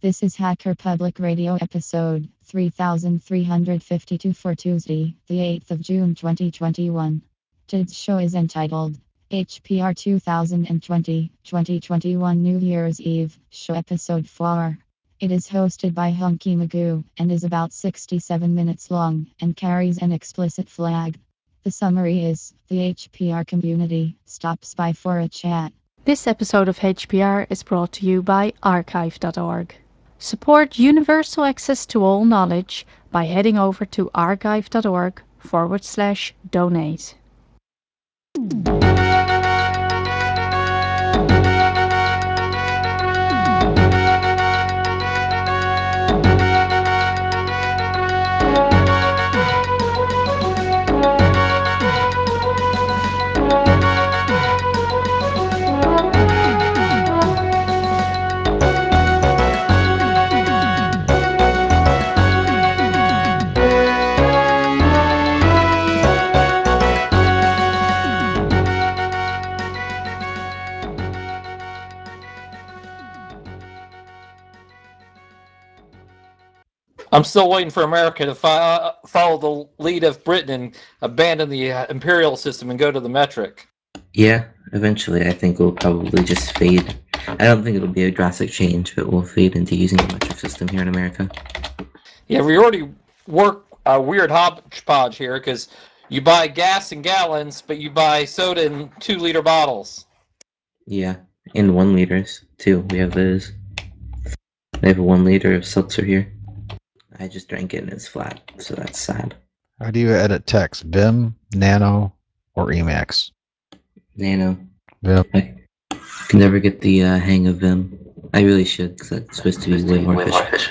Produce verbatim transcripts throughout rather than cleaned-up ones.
This is Hacker Public Radio episode three thousand three hundred fifty-two for Tuesday, the eighth of June twenty twenty-one. Today's show is entitled H P R twenty twenty twenty twenty-one New Year's Eve, show episode four. It is hosted by Hunky Magoo and is about sixty-seven minutes long and carries an explicit flag. The summary is the H P R community stops by for a chat. This episode of H P R is brought to you by archive dot org. Support universal access to all knowledge by heading over to archive dot org forward slash donate. I'm still waiting for America to fo- follow the lead of Britain and abandon the uh, imperial system and go to the metric. Yeah, eventually I think we'll probably just fade. I don't think it'll be a drastic change, but we'll fade into using the metric system here in America. Yeah, we already work a weird hodgepodge here because you buy gas in gallons, but you buy soda in two liter bottles. Yeah, in one liters too. We have those. I have a one liter of seltzer here. I just drank it and it's flat, so that's sad. How do you edit text? Vim, Nano, or Emacs? Nano. Vim. I can never get the uh, hang of Vim. I really should, because that's supposed to be way more efficient.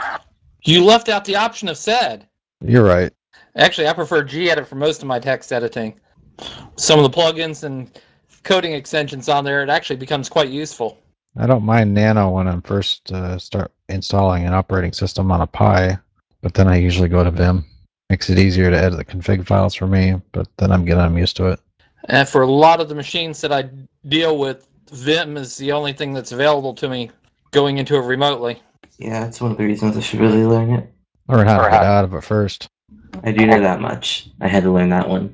You left out the option of S E D. You're right. Actually, I prefer gedit for most of my text editing. Some of the plugins and coding extensions on there, it actually becomes quite useful. I don't mind Nano when I'm first uh, start installing an operating system on a Pi, but then I usually go to Vim. Makes it easier to edit the config files for me, but then I'm getting I'm used to it. And for a lot of the machines that I deal with, Vim is the only thing that's available to me going into it remotely. Yeah, that's one of the reasons I should really learn it. Learn how to get out of it first. I do know that much. I had to learn that one.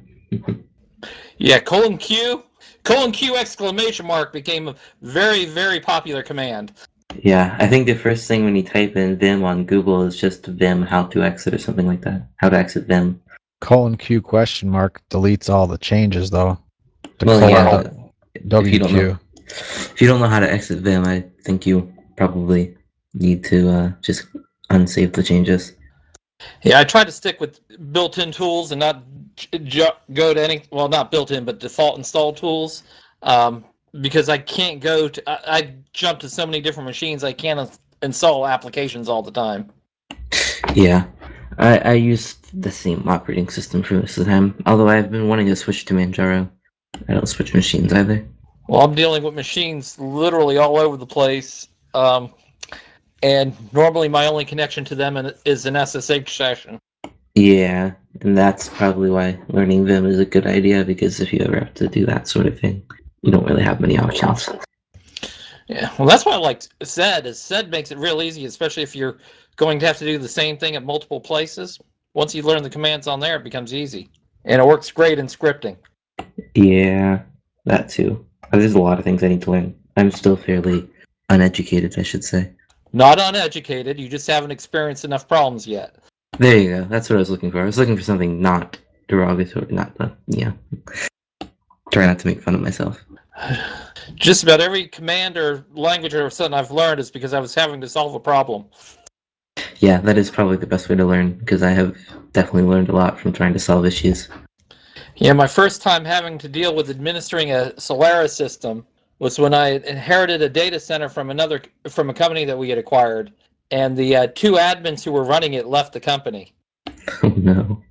Yeah, colon Q, colon Q exclamation mark became a very, very popular command. Yeah, I think the first thing when you type in Vim on Google is just Vim how to exit or something like that. How to exit Vim. Colon Q question mark deletes all the changes though. The Well, colon yeah, W if you don't Q. know, if you don't know how to exit Vim, I think you probably need to uh, just unsave the changes. Yeah, I try to stick with built-in tools and not ju- go to any, well, not built-in, but default install tools, um, because I can't go to, I, I jump to so many different machines, I can't install applications all the time. Yeah, I, I use the same operating system for most of the time, although I've been wanting to switch to Manjaro. I don't switch machines either. Well, I'm dealing with machines literally all over the place, um, and normally my only connection to them is an S S H session. Yeah, and that's probably why learning Vim is a good idea, because if you ever have to do that sort of thing, you don't really have many options. Yeah, well, that's why I like S E D. Is S E D makes it real easy, especially if you're going to have to do the same thing at multiple places. Once you learn the commands on there, it becomes easy, and it works great in scripting. Yeah, that too. There's a lot of things I need to learn. I'm still fairly uneducated, I should say. Not uneducated, you just haven't experienced enough problems yet. There you go. That's what I was looking for. I was looking for something not derogatory, not the, yeah. Try not to make fun of myself. Just about every command or language or something I've learned is because I was having to solve a problem. Yeah, that is probably the best way to learn, because I have definitely learned a lot from trying to solve issues. Yeah, my first time having to deal with administering a Solaris system was when I inherited a data center from another from a company that we had acquired, and the uh, two admins who were running it left the company. Oh no.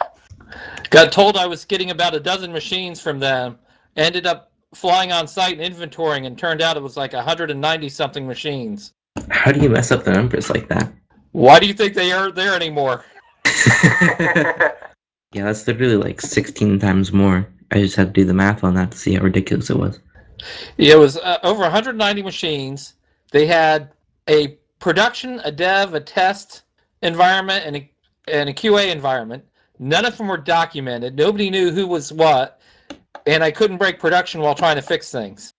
Got told I was getting about a dozen machines from them, ended up flying on site and inventorying, and turned out it was like one hundred ninety something machines. How do you mess up the numbers like that? Why do you think they aren't there anymore? Yeah, that's literally like sixteen times more. I just had to do the math on that to see how ridiculous it was. It was uh, over one hundred ninety machines. They had a production, a dev, a test environment, and a, and a Q A environment. None of them were documented. Nobody knew who was what, and I couldn't break production while trying to fix things.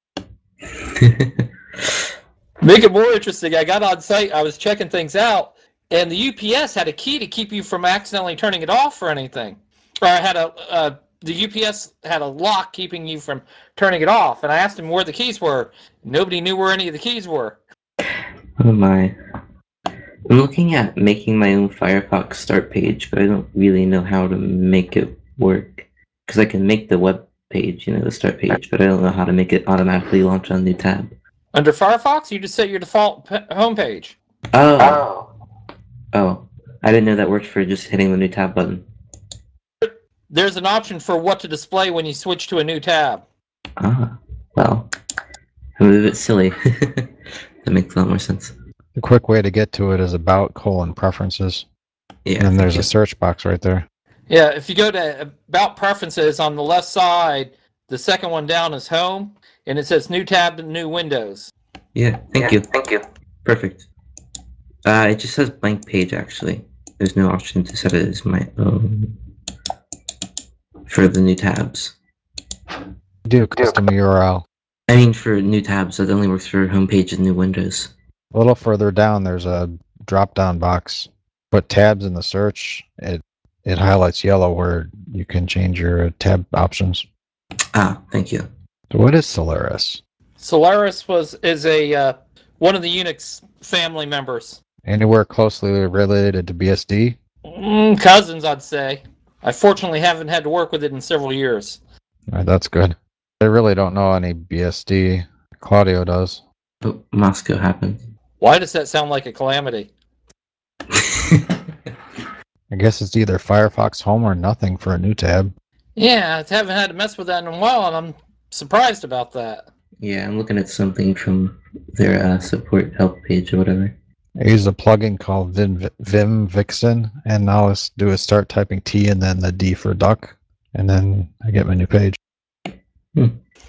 Make it more interesting, I got on site, I was checking things out, and the U P S had a key to keep you from accidentally turning it off or anything. Or I had a, uh, the U P S had a lock keeping you from turning it off, and I asked him where the keys were. Nobody knew where any of the keys were. Oh my. I'm looking at making my own Firefox start page, but I don't really know how to make it work. Because I can make the web page, you know, the start page, but I don't know how to make it automatically launch on a new tab. Under Firefox, you just set your default p- homepage. Oh. Oh. I didn't know that worked for just hitting the new tab button. There's an option for what to display when you switch to a new tab. Ah. Well. I'm a bit silly. That makes a lot more sense. The quick way to get to it is about colon preferences. Yeah. And then there's thank a search box right there. Yeah, if you go to About Preferences on the left side, the second one down is Home, and it says New Tab and New Windows. you. Yeah, thank you. Thank you. Perfect. Uh, it just says blank page, actually. There's no option to set it as my own for the new tabs. Do custom U R L. I mean, for new tabs, that only works for homepage and new windows. A little further down, there's a drop-down box. Put tabs in the search. It it highlights yellow where you can change your tab options. Ah, thank you. So what is Solaris? Solaris was is a uh, one of the Unix family members. Anywhere closely related to B S D? Mm, cousins, I'd say. I fortunately haven't had to work with it in several years. All right, that's good. I really don't know any B S D. Claudio does. But Moscow happened. Why does that sound like a calamity? I guess it's either Firefox Home or nothing for a new tab. Yeah, I haven't had to mess with that in a while, and I'm surprised about that. Yeah, I'm looking at something from their uh, support help page or whatever. I use a plugin called Vim, Vim Vixen, and now let's do is start typing T and then the D for duck, and then I get my new page. Hmm.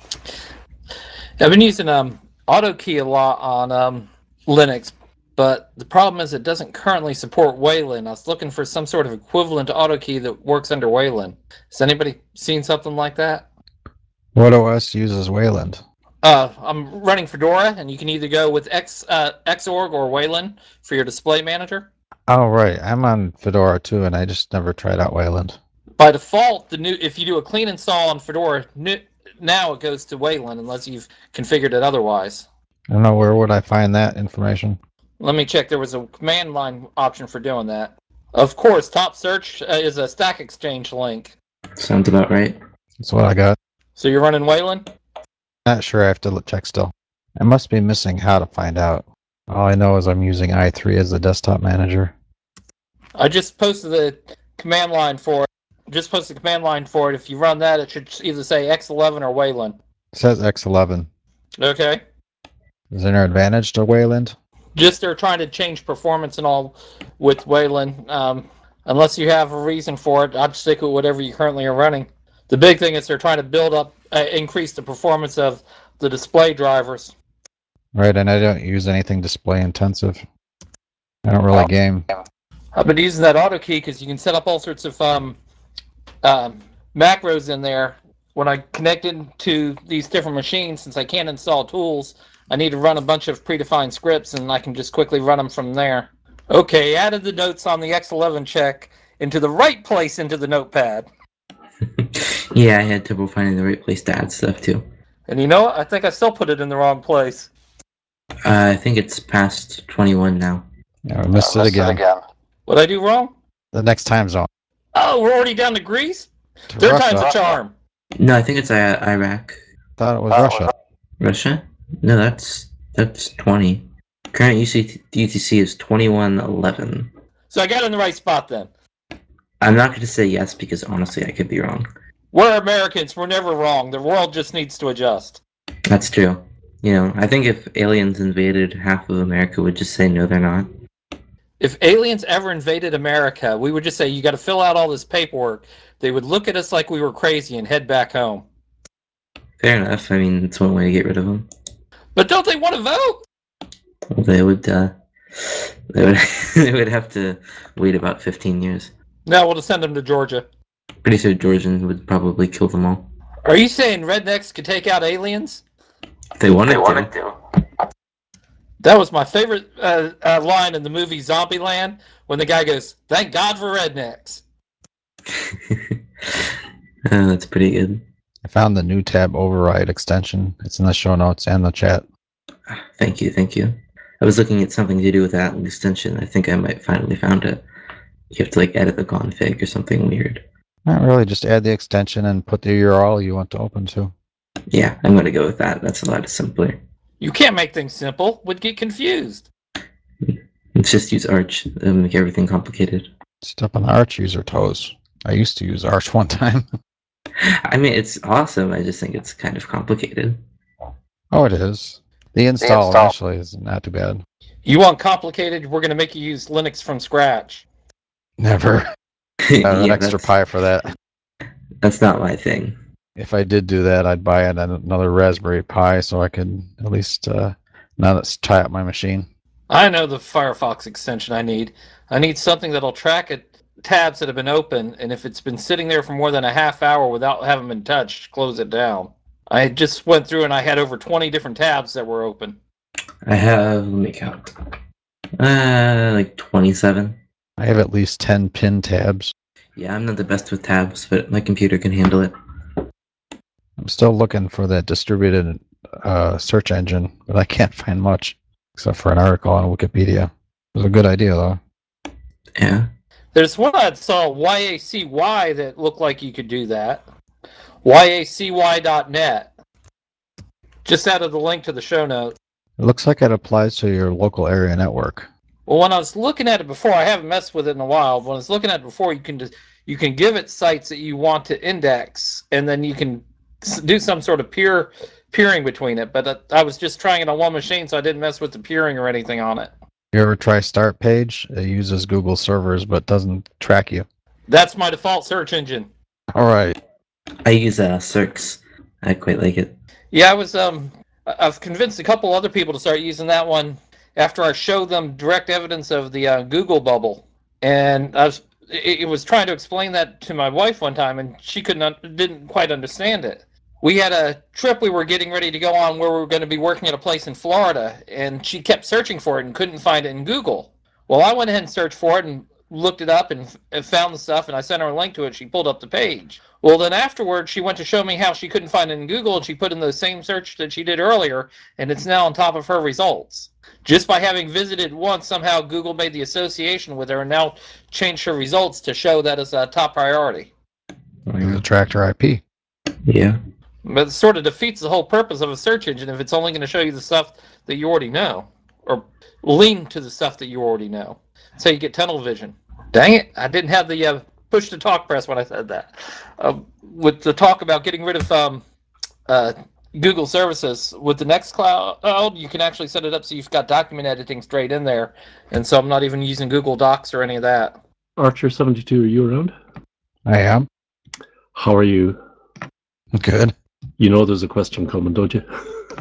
I've been using um, AutoKey a lot on um, Linux, but the problem is it doesn't currently support Wayland. I was looking for some sort of equivalent to AutoKey that works under Wayland. Has anybody seen something like that? What O S uses Wayland? Uh, I'm running Fedora, and you can either go with X, uh, Xorg or Wayland for your display manager. Oh, right. I'm on Fedora too, and I just never tried out Wayland. By default, the new if you do a clean install on Fedora, new, now it goes to Wayland unless you've configured it otherwise. I don't know, where would I find that information? Let me check. There was a command line option for doing that. Of course, top search uh, is a Stack Exchange link. Sounds about right. That's what I got. So you're running Wayland? Not sure, I have to check still. I must be missing how to find out. All I know is I'm using i three as the desktop manager. I just posted the command line for it. Just posted the command line for it. If you run that, it should either say X eleven or Wayland. It says X eleven. Okay. Is there an advantage to Wayland? Just they're trying to change performance and all with Wayland. Um, unless you have a reason for it, I'd stick with whatever you currently are running. The big thing is they're trying to build up, uh, increase the performance of the display drivers. Right, and I don't use anything display intensive. I don't really game. I've been using that AutoKey because you can set up all sorts of um, um, macros in there. When I connect into these different machines, since I can't install tools, I need to run a bunch of predefined scripts, and I can just quickly run them from there. Okay, added the notes on the X eleven check into the right place into the notepad. Yeah, I had trouble finding the right place to add stuff too. And you know what? I think I still put it in the wrong place. Uh, I think it's past twenty-one now. Yeah, we missed, it, again. again. What'd I do wrong? The next time zone. Oh, we're already down to Greece? To Third Russia. time's a charm. No, I think it's I- Iraq. Thought it was Russia. Russia? No, that's that's twenty. Current U C U T C is twenty-one eleven. So I got in the right spot then. I'm not going to say yes because honestly, I could be wrong. We're Americans. We're never wrong. The world just needs to adjust. That's true. You know, I think if aliens invaded, half of America would just say no, they're not. If aliens ever invaded America, we would just say, you got to fill out all this paperwork. They would look at us like we were crazy and head back home. Fair enough. I mean, it's one way to get rid of them. But don't they want to vote? Well, they would, uh, They would, they would have to wait about fifteen years. No, we'll just send them to Georgia. Pretty sure Georgian would probably kill them all. Are you saying rednecks could take out aliens? If they wanted, They wanted to. to. That was my favorite uh, uh, line in the movie Zombieland when the guy goes, "Thank God for rednecks." uh, that's pretty good. I found the new tab override extension. It's in the show notes and the chat. Thank you, thank you. I was looking at something to do with that extension. I think I might finally found it. You have to like edit the config or something weird. Not really, just add the extension and put the U R L you want to open to. Yeah, I'm going to go with that. That's a lot simpler. You can't make things simple. Would get confused. Let's just use Arch and make everything complicated. Step on the Arch user toes. I used to use Arch one time. I mean, it's awesome. I just think it's kind of complicated. Oh, it is. The install, install. initially is not too bad. You want complicated? We're going to make you use Linux from scratch. Never. I have an Yeah, extra that's, Pi for that. that's not my thing. If I did do that, I'd buy another Raspberry Pi so I could at least uh, not tie up my machine. I know the Firefox extension I need. I need something that'll track it, tabs that have been open, and if it's been sitting there for more than a half hour without having been touched, close it down. I just went through and I had over twenty different tabs that were open. I have, let me count, uh, like twenty-seven. I have at least ten pin tabs. Yeah, I'm not the best with tabs, but my computer can handle it. I'm still looking for that distributed uh, search engine, but I can't find much except for an article on Wikipedia. It was a good idea, though. Yeah. There's one I saw, Y A C Y, that looked like you could do that. Y A C Y dot net. Just added the link to the show notes. It looks like it applies to your local area network. Well, when I was looking at it before, I haven't messed with it in a while. But when I was looking at it before, you can just, you can give it sites that you want to index, and then you can do some sort of peer peering between it. But uh, I was just trying it on one machine, so I didn't mess with the peering or anything on it. You ever try Start Page? It uses Google servers but doesn't track you. That's my default search engine. All right. I use uh, Cirx. I quite like it. Yeah, I was. Um, I've convinced a couple other people to start using that one after I showed them direct evidence of the uh, Google bubble, and I was. It, it was trying to explain that to my wife one time, and she couldn't, didn't quite understand it. We had a trip we were getting ready to go on where we were going to be working at a place in Florida, and she kept searching for it and couldn't find it in Google. Well, I went ahead and searched for it and looked it up and, and found the stuff, and I sent her a link to it. She pulled up the page. Well, then afterwards, she went to show me how she couldn't find it in Google, and she put in the same search that she did earlier, and it's now on top of her results. Just by having visited once, somehow Google made the association with her and now changed her results to show that as a top priority. Use a tractor I P. Yeah. But it sort of defeats the whole purpose of a search engine if it's only going to show you the stuff that you already know, or lean to the stuff that you already know. That's how you get tunnel vision. Dang it, I didn't have the uh, push to talk press when I said that. Uh, with the talk about getting rid of um, uh, Google services, with the Nextcloud, you can actually set it up so you've got document editing straight in there. And so I'm not even using Google Docs or any of that. Archer seventy-two, are you around? I am. How are you? Good. You know there's a question coming, don't you?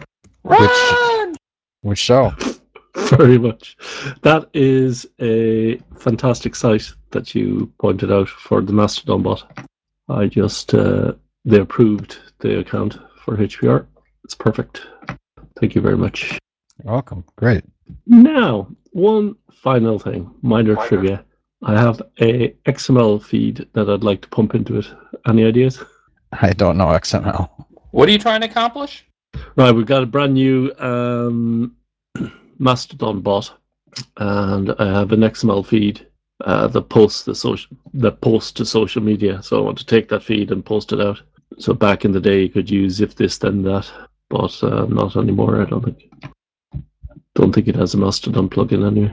Run! Which show? Very much. That is a fantastic site that you pointed out for the Mastodon bot. I just, uh, they approved the account for H P R. It's perfect. Thank you very much. You're welcome. Great. Now, one final thing, minor trivia. I have a X M L feed that I'd like to pump into it. Any ideas? I don't know X M L. What are you trying to accomplish? Right, we've got a brand new um, Mastodon bot, and I have an X M L feed uh, that posts the social that posts to social media. So I want to take that feed and post it out. So back in the day, you could use if this then that, but uh, not anymore. I don't think. Don't think it has a Mastodon plugin anyway.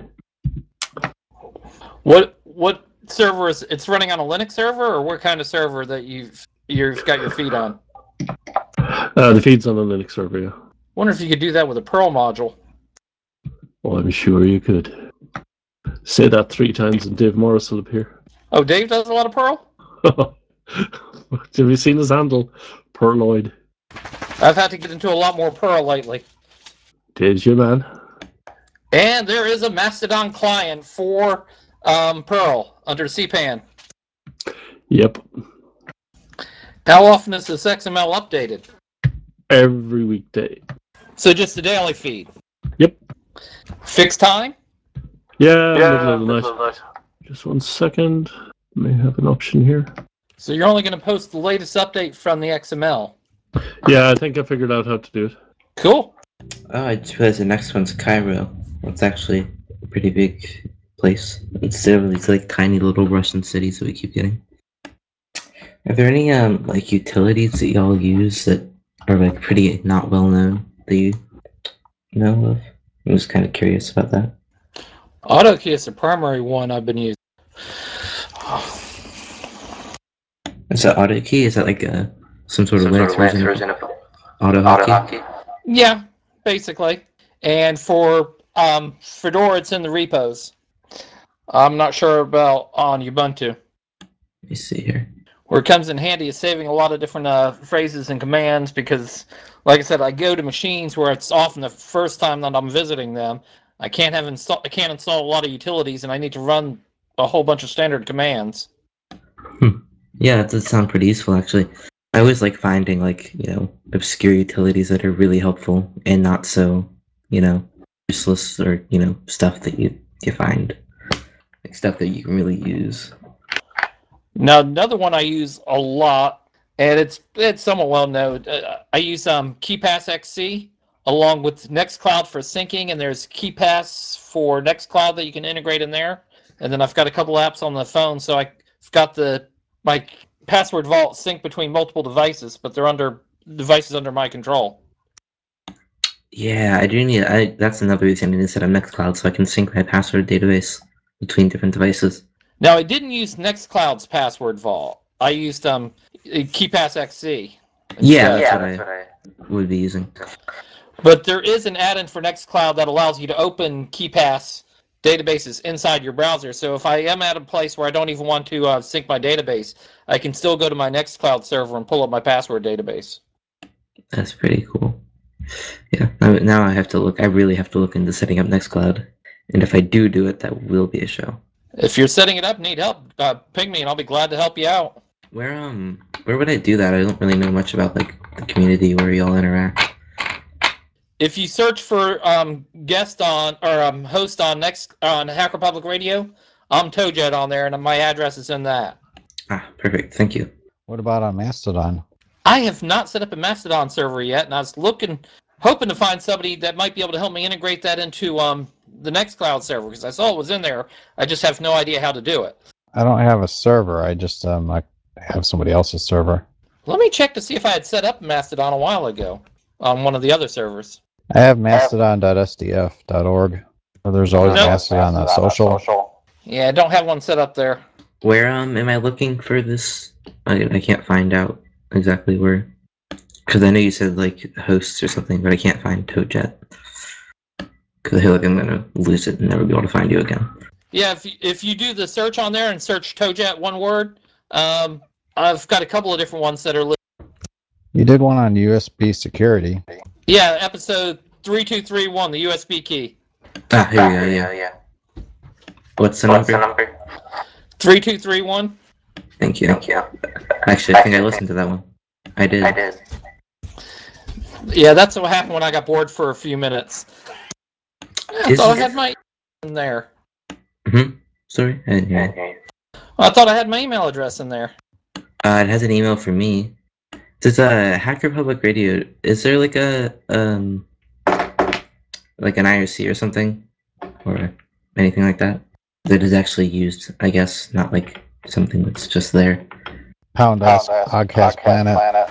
What what server is it's running on a Linux server, or what kind of server that you've you've got your feed on? Uh, the feed's on a Linux server. Yeah. Wonder if you could do that with a Perl module. Well, I'm sure you could. Say that three times and Dave Morris will appear. Oh, Dave does a lot of Perl? Have you seen his handle? Perloid. I've had to get into a lot more Perl lately. Dave's your man. And there is a Mastodon client for um, Perl under C PAN. Yep. How often is this X M L updated? Every weekday. So just a daily feed? Yep. Fixed time? Yeah, yeah middle, of the, middle of the night. Just one second. May have an option here. So you're only going to post the latest update from the X M L? Yeah, I think I figured out how to do it. Cool. Oh, I just realized the next one's Cairo. It's actually a pretty big place. Instead of these like tiny little Russian cities that we keep getting. Are there any um like utilities that y'all use that are like pretty not well known that you know of? I'm just kind of curious about that. AutoKey is the primary one I've been using. Is that AutoKey? Is that like a some sort Some of sort Linux of Linux version of version of AutoHotkey? AutoHotkey. Yeah, basically. And for um, Fedora, it's in the repos. I'm not sure about on Ubuntu. Let me see here. Where it comes in handy is saving a lot of different uh, phrases and commands because, like I said, I go to machines where it's often the first time that I'm visiting them. I can't have install. I can't install a lot of utilities, and I need to run a whole bunch of standard commands. Hmm. Yeah, that does sound pretty useful actually. I always like finding like, you know, obscure utilities that are really helpful and not so, you know, useless or, you know, stuff that you, you find. Like stuff that you can really use. Now, another one I use a lot, and it's it's somewhat well known. Uh, I use um, KeyPass X C along with Nextcloud for syncing, and there's KeyPass for Nextcloud that you can integrate in there. And then I've got a couple apps on the phone, so I've got the my password vault sync between multiple devices, but they're under devices under my control. Yeah, I do need. I that's another reason I need to set up Nextcloud so I can sync my password database between different devices. Now, I didn't use Nextcloud's password vault. I used um, KeyPass X C. Yeah, that's, Yeah, what, that's I what I would be using. But there is an add-in for Nextcloud that allows you to open KeyPass databases inside your browser. So if I am at a place where I don't even want to uh, sync my database, I can still go to my Nextcloud server and pull up my password database. That's pretty cool. Yeah, now I have to look. I really have to look into setting up Nextcloud, and if I do do it, that will be a show. If you're setting it up, need help, uh, ping me and I'll be glad to help you out. Where um, where would I do that? I don't really know much about like the community where y'all interact. If you search for um, guest on or um, host on next on Hacker Public Radio, I'm Toejet on there, and my address is in that. Ah, perfect. Thank you. What about on Mastodon? I have not set up a Mastodon server yet, and I was looking, hoping to find somebody that might be able to help me integrate that into um, the Nextcloud server because I saw it was in there. I just have no idea how to do it. I don't have a server. I just um I have somebody else's server. Let me check to see if I had set up Mastodon a while ago on one of the other servers. I have mastodon dot s d f dot org. Or there's always Nope. Mastodon dot social. Yeah, I don't have one set up there. Where um am I looking for this? I I can't find out exactly where. Because I know you said like hosts or something, but I can't find Toadjet. Because I feel like I'm gonna lose it and never be able to find you again. Yeah, if you, if you do the search on there and search Toadjet one word, um, I've got a couple of different ones that are listed. You did one on U S B security. Yeah, episode three two three one, the U S B key. Ah, here we go. Yeah. yeah. What's the What's number? the number? three two three one. Thank you. Thank you. Actually, I think I listened to that one. I did. I did. Yeah, that's what happened when I got bored for a few minutes. I Is thought I it- had my in there. Hmm. Sorry, I didn't hear you. Okay. I thought I had my email address in there. Uh, it has an email for me. Does uh Hacker Public Radio? Is there like a um like an I R C or something, or anything like that that is actually used? I guess not like something that's just there. Pound S, Podcast Planet.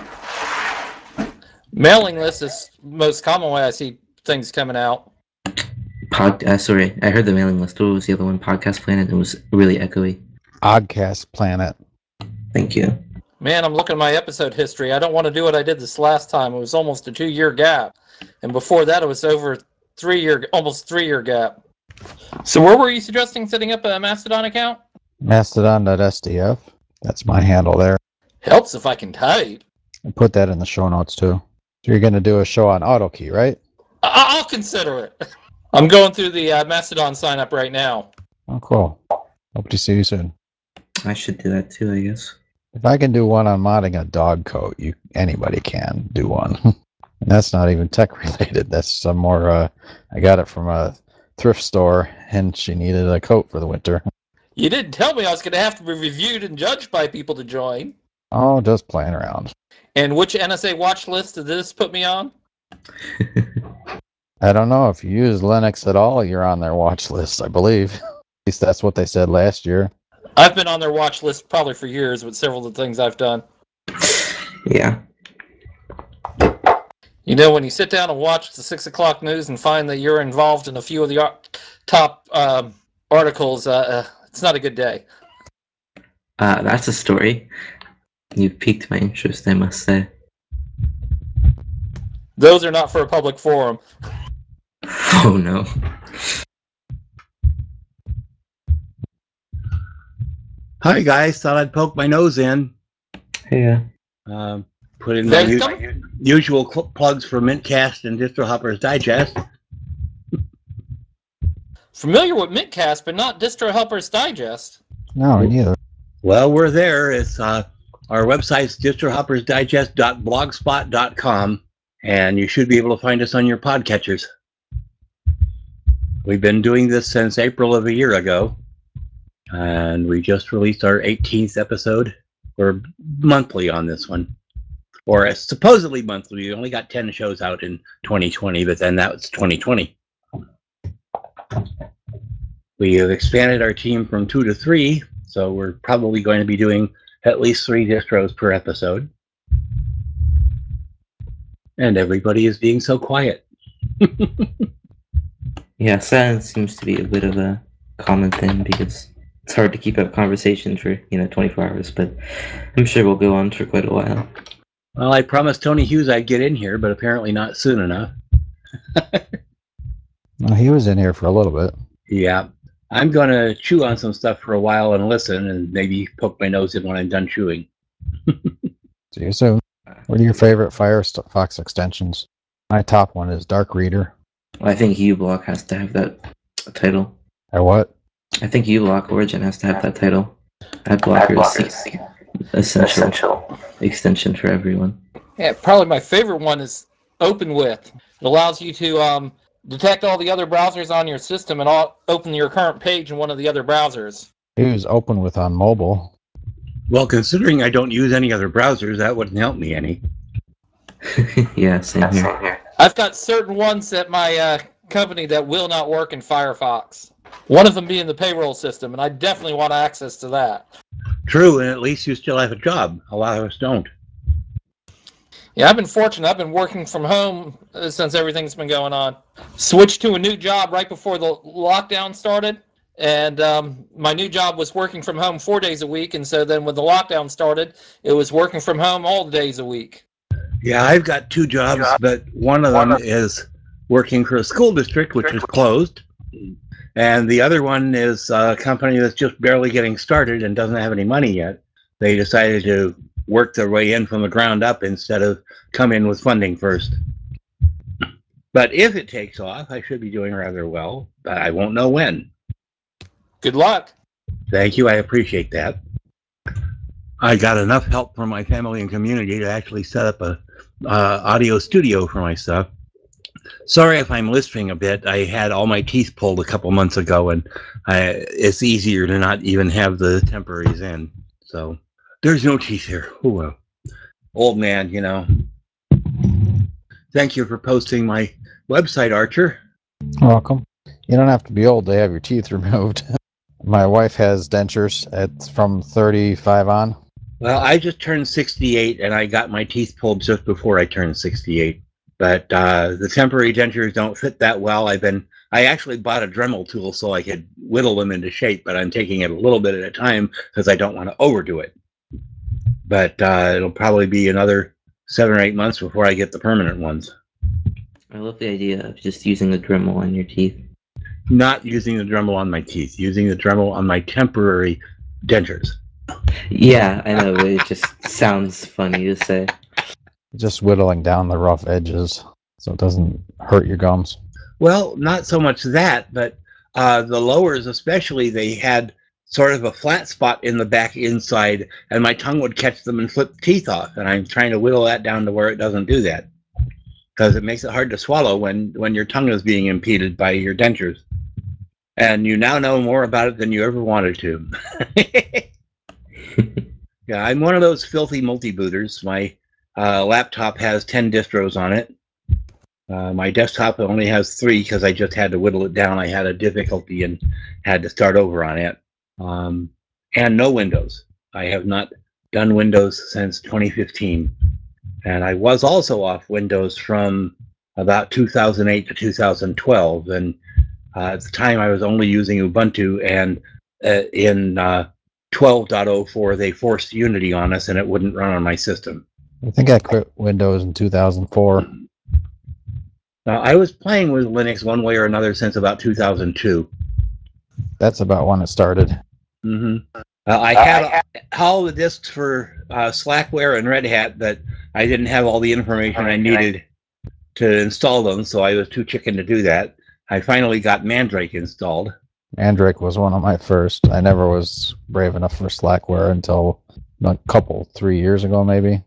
Mailing list is most common way I see things coming out. Pod. Uh, sorry, I heard the mailing list. What was the other one? Podcast Planet. It was really echoey. Oddcast Planet. Thank you. Man, I'm looking at my episode history. I don't want to do what I did this last time. It was almost a two-year gap, and before that, it was over three-year, almost three-year gap. So, where were you suggesting setting up a Mastodon account? mastodon dot s d f. That's my handle there. Helps if I can type. I put that in the show notes too. So you're going to do a show on AutoKey, right? I- I'll consider it. I'm going through the uh, Mastodon sign up right now. Oh, cool. Hope to see you soon. I should do that too, I guess. If I can do one on modding a dog coat, you anybody can do one. And that's not even tech related. That's some more. Uh, I got it from a thrift store, and she needed a coat for the winter. You didn't tell me I was going to have to be reviewed and judged by people to join. Oh, just playing around. And which N S A watch list did this put me on? I don't know if you use Linux at all. You're on their watch list, I believe. At least that's what they said last year. I've been on their watch list probably for years with several of the things I've done. Yeah. You know, when you sit down and watch the six o'clock news and find that you're involved in a few of the top um, articles, uh, uh, it's not a good day. Uh, that's a story. You've piqued my interest, I must say. Those are not for a public forum. Oh no. Hi guys, thought I'd poke my nose in. Yeah. Uh, put in my u- Welcome. usual cl- plugs for Mintcast and DistroHopper's Digest. Familiar with Mintcast, but not Distro Helper's Digest. No, me neither. Well, we're there. It's uh, our website's distro hoppers digest dot blogspot dot com, and you should be able to find us on your podcatchers. We've been doing this since April of a year ago, and we just released our eighteenth episode. We're monthly on this one, or supposedly monthly. We only got ten shows out in twenty twenty, but then that was twenty twenty. We have expanded our team from two to three, so we're probably going to be doing at least three distros per episode. And everybody is being so quiet. Yeah, silence seems to be a bit of a common thing because it's hard to keep up conversation for, you know, twenty-four hours, but I'm sure we'll go on for quite a while. Well, I promised Tony Hughes I'd get in here, but apparently not soon enough. Well, he was in here for a little bit. Yeah. I'm going to chew on some stuff for a while and listen and maybe poke my nose in when I'm done chewing. See you soon. What are your favorite Firefox extensions? My top one is Dark Reader. Well, I think uBlock has to have that title. Or what? I think uBlock Origin has to have that title. Adblocker is essential, essential extension for everyone. Yeah, probably my favorite one is OpenWidth. It allows you to um, detect all the other browsers on your system and all, open your current page in one of the other browsers. Use OpenWidth on mobile. Well, considering I don't use any other browsers, that wouldn't help me any. Yeah, same here. I've got certain ones at my uh, company that will not work in Firefox. One of them being the payroll system, and I definitely want access to that. True, and at least you still have a job. A lot of us don't. Yeah, I've been fortunate. I've been working from home since everything's been going on. Switched to a new job right before the lockdown started, and um, my new job was working from home four days a week, and so then when the lockdown started, it was working from home all the days a week. Yeah, I've got two jobs, but one of them is working for a school district, which is closed. And the other one is a company that's just barely getting started and doesn't have any money yet. They decided to work their way in from the ground up instead of come in with funding first. But if it takes off, I should be doing rather well, but I won't know when. Good luck. Thank you. I appreciate that. I got enough help from my family and community to actually set up a uh, audio studio for my stuff. Sorry if I'm lisping a bit. I had all my teeth pulled a couple months ago, and I, it's easier to not even have the temporaries in. So there's no teeth here. Oh, well. Old man, you know. Thank you for posting my website, Archer. You're welcome. You don't have to be old to have your teeth removed. My wife has dentures. It's from thirty-five on. Well, I just turned sixty-eight, and I got my teeth pulled just before I turned sixty-eight. But uh, the temporary dentures don't fit that well. I've been, I actually bought a Dremel tool so I could whittle them into shape, but I'm taking it a little bit at a time because I don't want to overdo it. But uh, it'll probably be another seven or eight months before I get the permanent ones. I love the idea of just using the Dremel on your teeth. Not using the Dremel on my teeth, using the Dremel on my temporary dentures. Yeah, I know, but it just sounds funny to say. Just whittling down the rough edges so it doesn't hurt your gums. Well, not so much that, but uh, the lowers especially, they had sort of a flat spot in the back inside, and my tongue would catch them and flip the teeth off. And I'm trying to whittle that down to where it doesn't do that, because it makes it hard to swallow when when your tongue is being impeded by your dentures. And you now know more about it than you ever wanted to. Yeah, I'm one of those filthy multi-booters. My uh, laptop has ten distros on it. Uh, my desktop only has three because I just had to whittle it down. I had a difficulty and had to start over on it. Um, and no Windows. I have not done Windows since twenty fifteen. And I was also off Windows from about two thousand eight to two thousand twelve. And uh, at the time, I was only using Ubuntu. And uh, in uh, twelve point oh four, they forced Unity on us, and it wouldn't run on my system. I think I quit Windows in two thousand four. Now, I was playing with Linux one way or another since about two thousand two. That's about when it started. Mm-hmm. Uh, I had all the disks for uh, Slackware and Red Hat, but I didn't have all the information I needed to install them, so I was too chicken to do that. I finally got Mandrake installed. Mandrake was one of my first. I never was brave enough for Slackware until a couple, three years ago, maybe.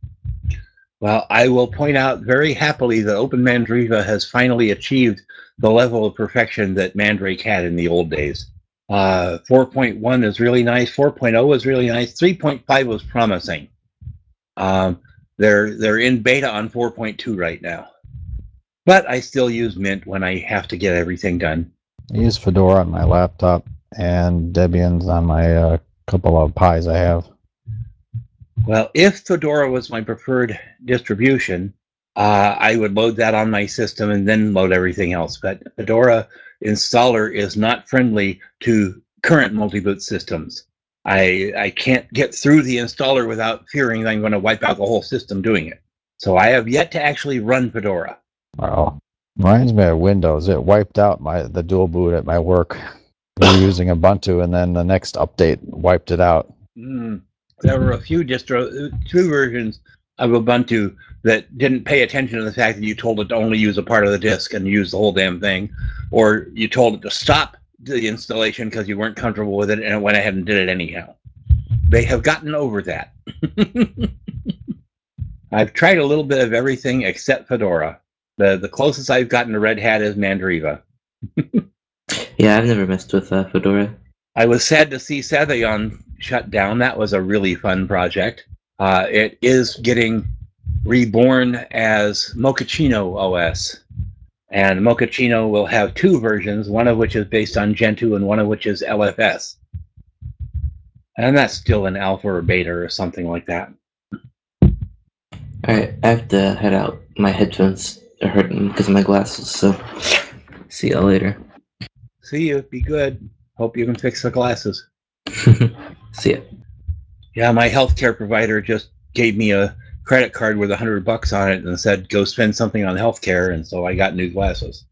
Well, I will point out very happily that OpenMandriva has finally achieved the level of perfection that Mandrake had in the old days. Uh, four point one is really nice. four point oh is really nice. three point five was promising. Um, they're they're in beta on four point two right now. But I still use Mint when I have to get everything done. I use Fedora on my laptop and Debian's on my uh, couple of Pis I have. Well, if Fedora was my preferred distribution, uh, I would load that on my system and then load everything else. But Fedora installer is not friendly to current multi-boot systems. I I can't get through the installer without fearing that I'm going to wipe out the whole system doing it. So I have yet to actually run Fedora. Well, reminds me of Windows. It wiped out my the dual boot at my work. We were using Ubuntu, and then the next update wiped it out. Mm. There were a few distro, two versions of Ubuntu that didn't pay attention to the fact that you told it to only use a part of the disk and use the whole damn thing, or you told it to stop the installation because you weren't comfortable with it, and it went ahead and did it anyhow. They have gotten over that. I've tried a little bit of everything except Fedora. The the closest I've gotten to Red Hat is Mandriva. Yeah, I've never messed with uh, Fedora. I was sad to see Savion shut down. That was a really fun project. Uh, it is getting reborn as Mochaccino O S. And Mochaccino will have two versions, one of which is based on Gentoo and one of which is L F S. And that's still an alpha or beta or something like that. Alright, I have to head out. My headphones are hurting because of my glasses, so see y'all later. See you. Be good. Hope you can fix the glasses. See ya. Yeah, my healthcare provider just gave me a credit card with a hundred bucks on it and said, go spend something on healthcare, and so I got new glasses.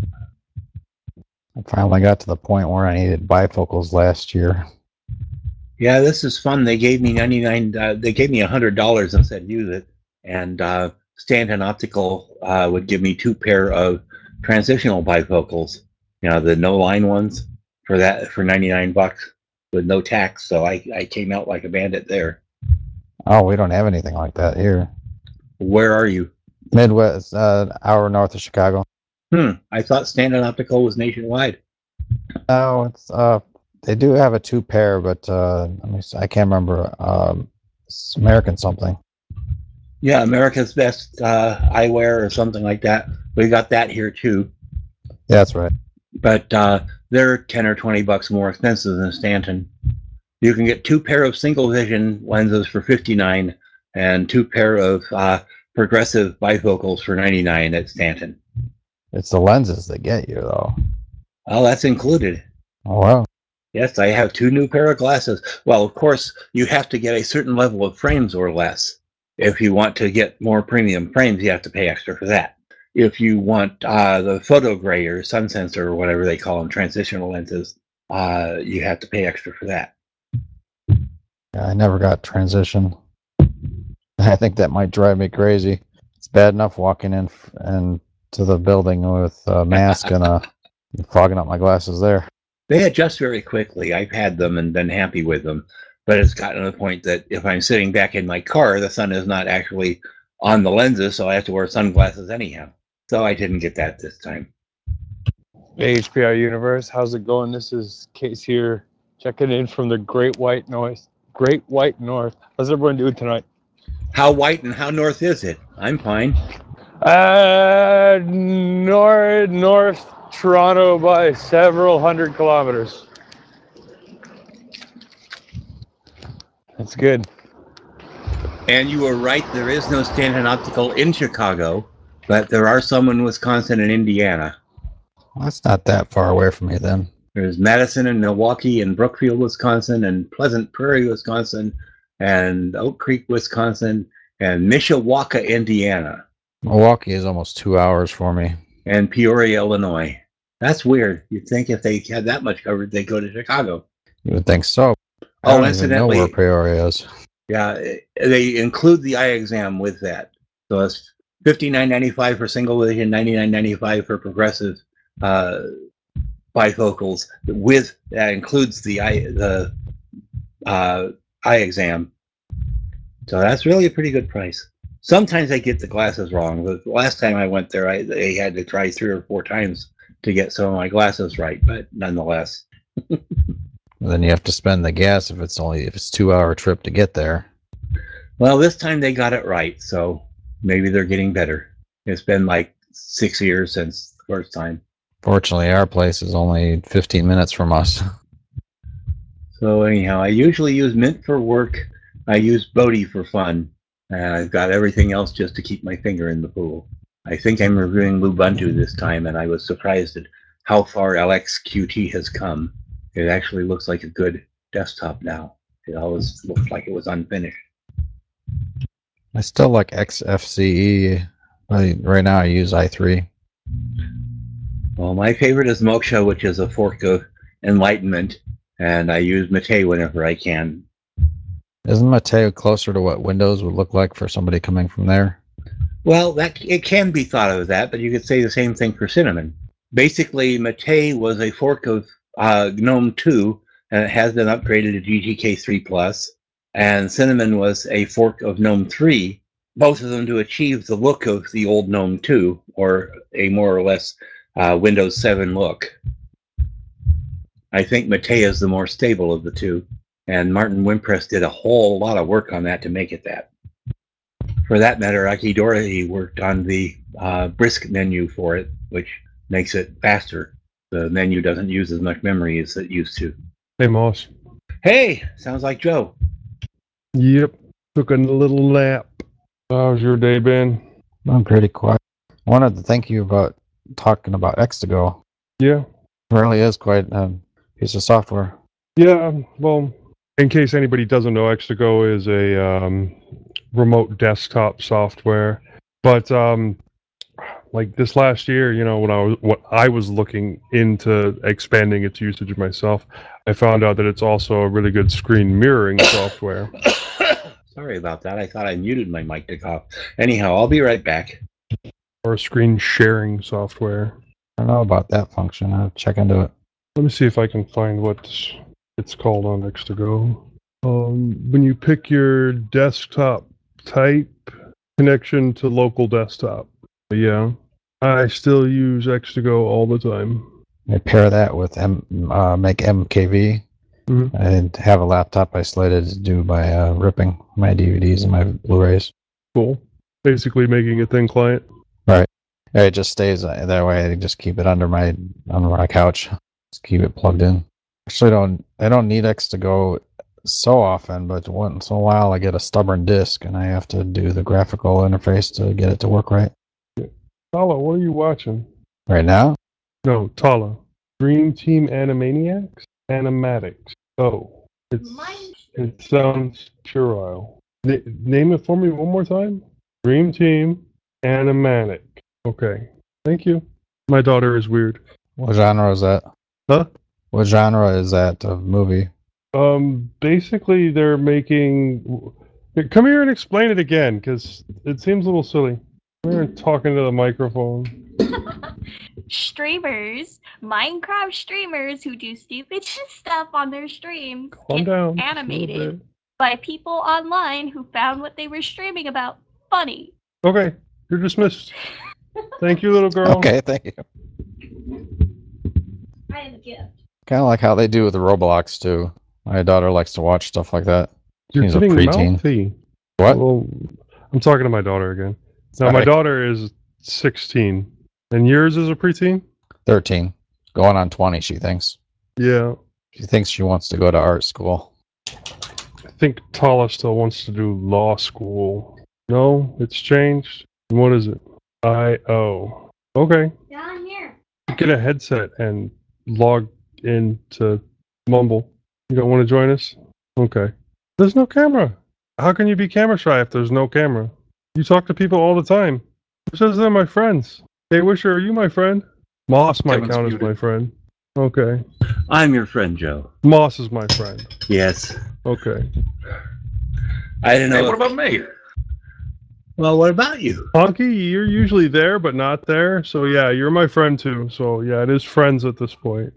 I finally got to the point where I needed bifocals last year. Yeah, this is fun. They gave me ninety-nine. Uh, they gave me a hundred dollars and said use it. And uh, Stanton Optical uh, would give me two pair of transitional bifocals. You know, the no line ones for that for ninety-nine bucks with no tax. So I I came out like a bandit there. Oh, we don't have anything like that here. Where are you? Midwest, uh, an hour north of Chicago. Hmm. I thought Stanton Optical was nationwide. No, it's uh, they do have a two pair, but uh, let me see, I can't remember. Um, it's American something. Yeah, America's Best uh, Eyewear or something like that. We got that here too. Yeah, that's right. But uh, they're ten or twenty bucks more expensive than Stanton. You can get two pair of single vision lenses for fifty-nine and two pair of uh, progressive bifocals for ninety-nine at Stanton. It's the lenses that get you, though. Oh, that's included. Oh, wow. Yes, I have two new pair of glasses. Well, of course, you have to get a certain level of frames or less. If you want to get more premium frames, you have to pay extra for that. If you want uh, the photo gray or sun sensor or whatever they call them, transitional lenses, uh, you have to pay extra for that. Yeah, I never got transition. I think that might drive me crazy. It's bad enough walking in f- and to the building with a mask and a fogging up my glasses there. They adjust very quickly. I've had them and been happy with them, but it's gotten to the point that if I'm sitting back in my car, the sun is not actually on the lenses, so I have to wear sunglasses anyhow. So I didn't get that this time. Hey, H P R Universe, how's it going? This is Case here, checking in from the Great White North. Great White North. How's everyone doing tonight? How white and how north is it? I'm fine. Uh, north, north Toronto by several hundred kilometers. That's good. And you were right, there is no Stanton Optical in Chicago, but there are some in Wisconsin and Indiana. Well, that's not that far away from me then. There's Madison and Milwaukee and Brookfield, Wisconsin, and Pleasant Prairie, Wisconsin, and Oak Creek, Wisconsin, and Mishawaka, Indiana. Milwaukee is almost two hours for me. And Peoria, Illinois. That's weird. You'd think if they had that much coverage, they'd go to Chicago. You would think so. I Oh, don't even know where incidentally, Peoria is. yeah, they include the eye exam with that. So it's fifty-nine ninety-five for single vision, ninety-nine ninety-five for progressive uh, bifocals. With that includes the eye the uh, eye exam. So that's really a pretty good price. Sometimes I get the glasses wrong. The last time I went there, I they had to try three or four times to get some of my glasses right, but nonetheless. Then you have to spend the gas if it's only if it's two hour trip to get there. Well, this time they got it right, so maybe they're getting better. It's been like six years since the first time. Fortunately, our place is only fifteen minutes from us. So anyhow, I usually use Mint for work. I use Bodhi for fun. And I've got everything else just to keep my finger in the pool. I think I'm reviewing Lubuntu this time, and I was surprised at how far L X Q T has come. It actually looks like a good desktop now. It always looked like it was unfinished. I still like X F C E. I, right now I use i three. Well, my favorite is Moksha, which is a fork of Enlightenment, and I use Mate whenever I can. Isn't Mateo closer to what Windows would look like for somebody coming from there? Well, that it can be thought of that, but you could say the same thing for Cinnamon. Basically, Mate was a fork of uh, GNOME two, and it has been upgraded to G T K three plus, and Cinnamon was a fork of GNOME three, both of them to achieve the look of the old GNOME two, or a more or less uh, Windows seven look. I think Mate is the more stable of the two, and Martin Wimpress did a whole lot of work on that to make it that. For that matter, Aki Doherty worked on the uh, Brisk menu for it, which makes it faster. The menu doesn't use as much memory as it used to. Hey, Moss. Hey, sounds like Joe. Yep, took a little nap. How's your day been? I'm pretty quiet. I wanted to thank you about talking about Xtogo. Yeah. It really is quite a piece of software. Yeah, well, in case anybody doesn't know, Xtogo is a um, remote desktop software. But um, like this last year, you know, when I was what I was looking into expanding its usage myself, I found out that it's also a really good screen mirroring software. Sorry about that. I thought I muted my mic to cough. Anyhow, I'll be right back. Or screen sharing software. I don't know about that function. I'll check into it. Let me see if I can find what it's called on Xtogo. Um, when you pick your desktop type, connection to local desktop. But yeah, I still use Xtogo all the time. I pair that with M, uh, make M K V. Mm-hmm. I have a laptop I slated to do by uh, ripping my D V Ds and my Blu-rays. Cool. Basically making a thin client. Right. It just stays that way. I just keep it under my under my couch. Just keep it plugged in. Actually, don't I don't need Xtogo so often, but once in a while I get a stubborn disk and I have to do the graphical interface to get it to work right. Tala, what are you watching? Right now? No, Tala. Dream Team Animaniacs? Animatics. Oh, it's, it sounds puerile. N- name it for me one more time. Dream Team Animatic. Okay, thank you. My daughter is weird. What genre is that? Huh? What genre is that of movie? Um, basically, they're making. Come here and explain it again, because it seems a little silly. Come here and talk into the microphone. Streamers, Minecraft streamers who do stupid stuff on their streams Calm get down. A little animated bit. by people online who found what they were streaming about funny. Okay, you're dismissed. Thank you, little girl. Okay, thank you. I have a gift. Kind of like how they do with the Roblox too. My daughter likes to watch stuff like that. You're She's a getting preteen. mouthy. What? Well, I'm talking to my daughter again. Now, my Sorry. daughter is sixteen. And yours is a preteen? thirteen. Going on twenty, she thinks. Yeah. She thinks she wants to go to art school. I think Tala still wants to do law school. No, it's changed. What is it? I O. Okay. Down here. Get a headset and log into Mumble. You don't want to join us? Okay. There's no camera. How can you be camera shy if there's no camera? You talk to people all the time. Who says they're my friends? Hey, Wisher, are you my friend? Moss might Kevin's count as muted. my friend. Okay. I'm your friend, Joe. Moss is my friend. Yes. Okay. I don't know. Hey, if- what about me? Well, what about you? Honky, you're usually there, but not there. So, yeah, you're my friend, too. So, yeah, it is friends at this point.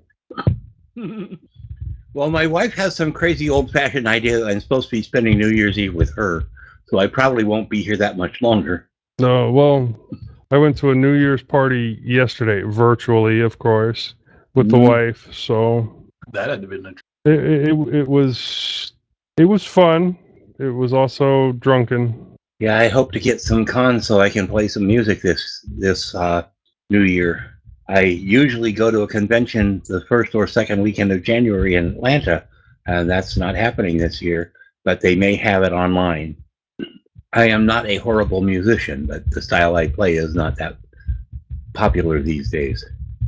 Well, my wife has some crazy old-fashioned idea that I'm supposed to be spending New Year's Eve with her, so I probably won't be here that much longer. No, well, I went to a New Year's party yesterday, virtually, of course, with the Mm. wife. So That had to be interesting. it, it it was it was fun. It was also drunken. Yeah, I hope to get some cons so I can play some music this this uh, New Year. I usually go to a convention the first or second weekend of January in Atlanta, and that's not happening this year, but they may have it online. I am not a horrible musician, but the style I play is not that popular these days.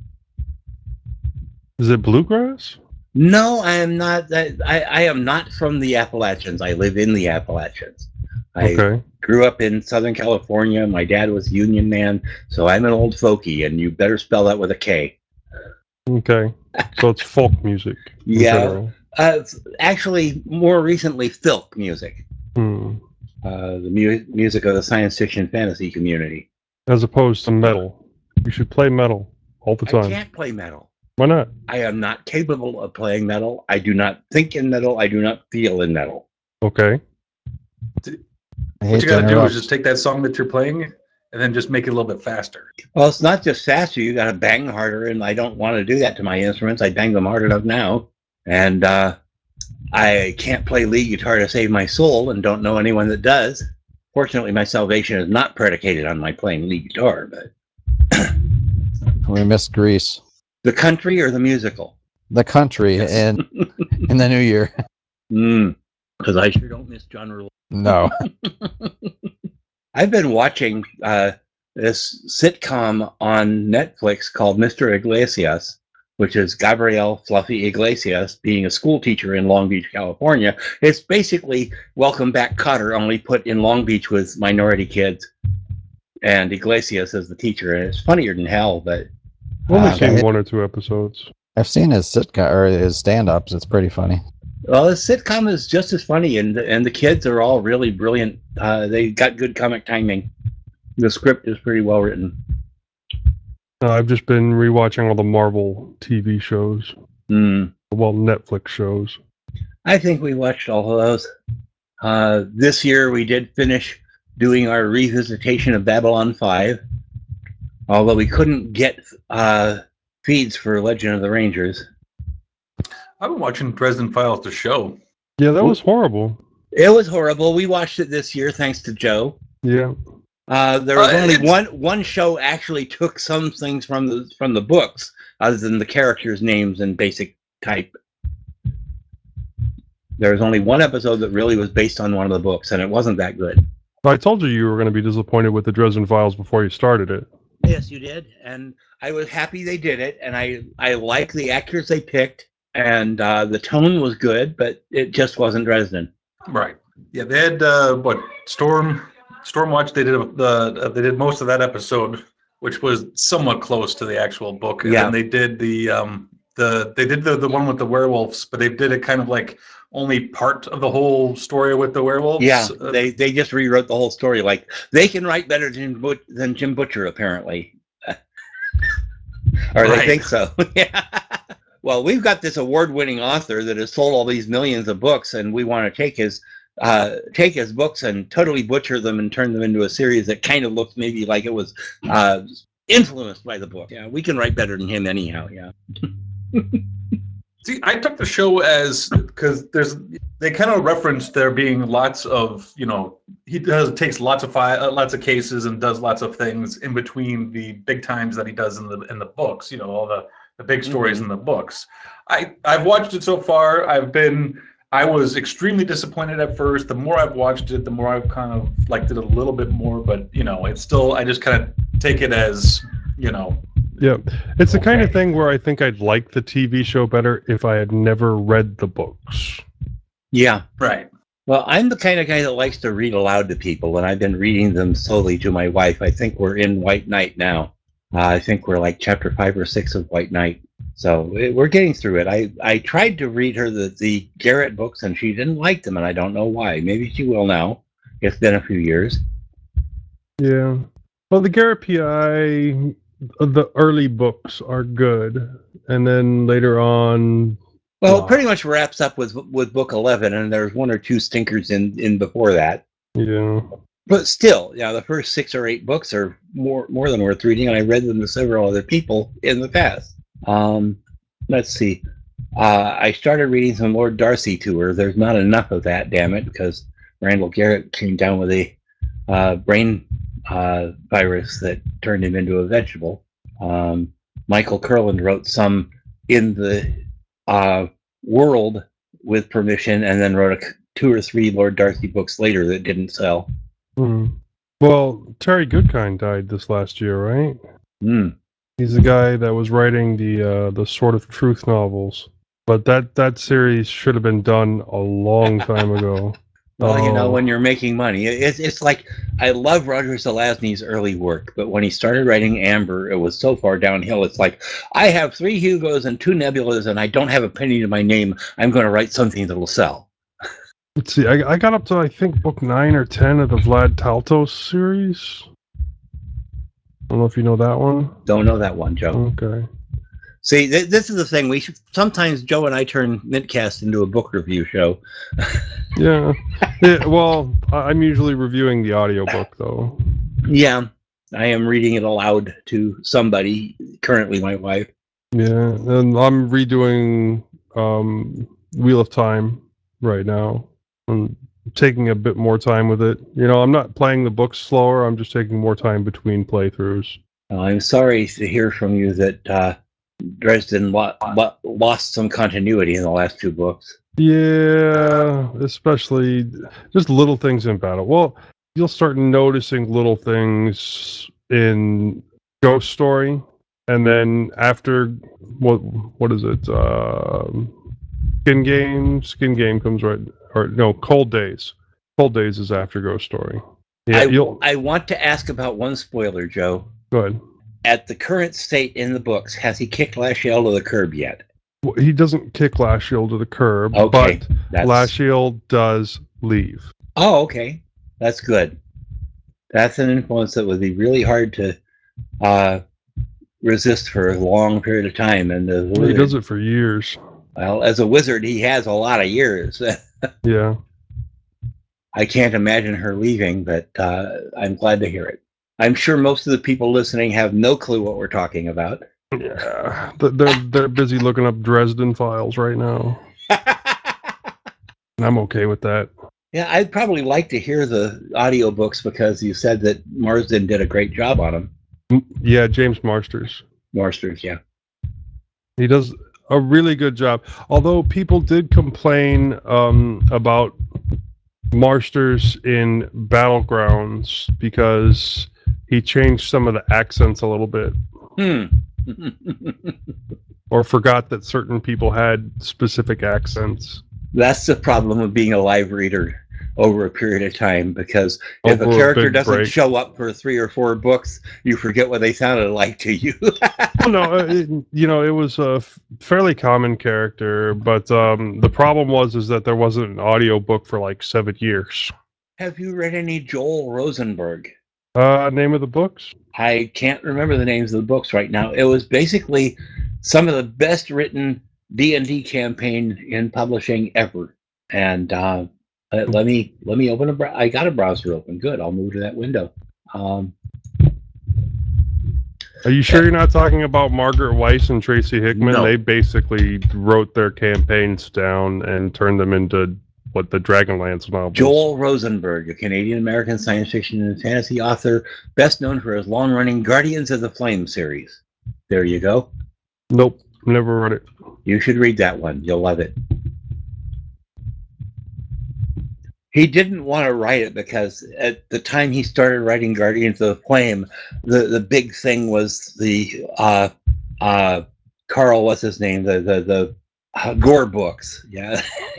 Is it bluegrass? No, I am not. I, I am not from the Appalachians. I live in the Appalachians. I Okay. grew up in Southern California. My dad was a union man, so I'm an old folkie, and you better spell that with a K. Okay. So it's folk music. In Yeah. General. Uh, it's actually, more recently, filk music. Hmm. Uh, the mu- music of the science fiction fantasy community. As opposed to metal. You should play metal all the I time. can't play metal. Why not? I am not capable of playing metal. I do not think in metal. I do not feel in metal. Okay. I What hate you to got to do interrupt. is just take that song that you're playing and then just make it a little bit faster. Well, it's not just faster. You got to bang harder, and I don't want to do that to my instruments. I bang them hard enough now, and uh, I can't play lead guitar to save my soul, and don't know anyone that does. Fortunately, my salvation is not predicated on my playing lead guitar, but We missed Greece. the country or the musical. The country Yes. in in the new year. Mm, because I sure don't miss John Rule. No. I've been watching uh, this sitcom on Netflix called Mister Iglesias, which is Gabriel Fluffy Iglesias being a school teacher in Long Beach, California. It's basically Welcome Back Kotter, only put in Long Beach with minority kids, and Iglesias as the teacher. And it's funnier than hell, but I've only uh, seen it- one or two episodes. I've seen his sitcom or his stand-ups. It's pretty funny. well, the sitcom is just as funny, and and the kids are all really brilliant. Uh, they got good comic timing. The script is pretty well written. Uh, I've just been rewatching all the Marvel T V shows. Mm. Well, Netflix shows. I think we watched all of those. Uh, this year we did finish doing our revisitation of Babylon five, although we couldn't get uh, feeds for Legend of the Rangers. I've been watching Dresden Files, the show. Yeah, that was horrible. It was horrible. We watched it this year thanks to Joe. Yeah. Uh, there was Uh, only it's- one one show actually took some things from the from the books, other than the characters' names and basic type. There was only one episode that really was based on one of the books, and it wasn't that good. I told you you were going to be disappointed with the Dresden Files before you started it. Yes, you did, and I was happy they did it, and I I like the actors they picked, and uh, the tone was good, but it just wasn't Dresden. Right. Yeah, they had uh, what Storm Stormwatch. They did the uh, they did most of that episode, which was somewhat close to the actual book. And Yeah. then they did the um the they did the the one with the werewolves, but they did it kind of like only part of the whole story with the werewolves. Yeah, Uh, they they just rewrote the whole story. Like they can write better than But- than Jim Butcher, apparently. or Right. they think so. Yeah. Well, we've got this award-winning author that has sold all these millions of books, and we want to take his uh, take his books and totally butcher them and turn them into a series that kind of looks maybe like it was uh, influenced by the book. Yeah, we can write better than him anyhow. Yeah. See, I took the show as because there's they kind of reference there being lots of you know he does takes lots of fi- uh, lots of cases and does lots of things in between the big times that he does in the in the books. You know all the the big stories Mhm. in the books. I I've watched it so far. I've been I was extremely disappointed at first. The more I've watched it, the more I've kind of liked it a little bit more. But you know, it's still I just kind of take it as you know. Yeah, it's the kind of Okay. thing where I think I'd like the T V show better if I had never read the books. Yeah. Right. Well, I'm the kind of guy that likes to read aloud to people, and I've been reading them slowly to my wife. I think we're in White Knight now. Uh, I think we're like chapter five or six of White Knight. So it, we're getting through it. I, I tried to read her the, the Garrett books, and she didn't like them, and I don't know why. Maybe she will now. It's been a few years. Yeah. Well, the Garrett P I, the early books are good, and then later on. Well, uh, it pretty much wraps up with with book eleven, and there's one or two stinkers in, in before that. Yeah. But still, yeah, the first six or eight books are more more than worth reading, and I read them to several other people in the past. Um, let's see. Uh, I started reading some Lord Darcy to her. There's not enough of that, damn it, because Randall Garrett came down with a uh, brain uh, virus that turned him into a vegetable. Um, Michael Kurland wrote some in the uh, world with permission, and then wrote a, two or three Lord Darcy books later that didn't sell. Hmm. Well, Terry Goodkind died this last year, right? Mm. He's the guy that was writing the uh, the Sword of Truth novels. But that, that series should have been done a long time ago. Well, you know, Oh. when you're making money, it's it's like I love Roger Zelazny's early work, but when he started writing Amber, it was so far downhill. It's like I have three Hugos and two Nebulas, and I don't have a penny to my name. I'm going to write something that'll sell. Let's see. I, I got up to I think book nine or ten of the Vlad Taltos series. I don't know if you know that one. Don't know that one, Joe. Okay. See, th- this is the thing. We should sometimes Joe and I turn Mintcast into a book review show. Yeah. Yeah. Well, I- I'm usually reviewing the audiobook though. Yeah, I am reading it aloud to somebody. Currently, my wife. Yeah, and I'm redoing um, Wheel of Time right now. I'm taking a bit more time with it. You know, I'm not playing the books slower. I'm just taking more time between playthroughs. Uh, I'm sorry to hear from you that uh, Dresden lo- lo- lost some continuity in the last two books. Yeah, especially just little things in battle. Well, you'll start noticing little things in Ghost Story, and then after what what is it? Um Skin Game. Skin Game comes right, or no, Cold Days. Cold Days is after Ghost Story. Yeah, I, you'll I want to ask about one spoiler, Joe. go ahead. At the current state in the books, has he kicked Lashiel to the curb yet? Well, he doesn't kick Lashiel to the curb, Okay, but that's- Lashiel does leave. Oh, okay. That's good. That's an influence that would be really hard to uh, resist for a long period of time. And the He wizard, does it for years. well, as a wizard, he has a lot of years. Yeah. I can't imagine her leaving, but uh, I'm glad to hear it. I'm sure most of the people listening have no clue what we're talking about. Yeah, th- they're they're busy looking up Dresden Files right now. And I'm okay with that. Yeah, I'd probably like to hear the audiobooks because you said that Marsden did a great job on them. M- Yeah, James Marsters. Marsters, yeah. He does a really good job. Although people did complain um, about Marsters in Battlegrounds because he changed some of the accents a little bit. Hmm. Or forgot that certain people had specific accents. That's the problem of being a live reader over a period of time, because if Over a a character big doesn't break. show up for three or four books, you forget what they sounded like to you. Well, no, uh, it, you know, it was a f- fairly common character, but um, the problem was is that there wasn't an audiobook for like seven years. Have you read any Joel Rosenberg? Uh, name of the books? I can't remember the names of the books right now. It was basically some of the best written D and D campaign in publishing ever. And uh, uh, let me let me open a. Br- I got a browser open. Good. I'll move to that window. Um, Are you sure you're not talking about Margaret Weiss and Tracy Hickman? No. They basically wrote their campaigns down and turned them into what the Dragonlance novels. Joel Rosenberg, a Canadian-American science fiction and fantasy author, best known for his long-running Guardians of the Flame series. There you go. Nope, never read it. You should read that one. You'll love it. He didn't want to write it because at the time he started writing Guardians of the Flame, the, the big thing was the uh, uh, Carl, what's his name? The the the uh, Gore books, yeah.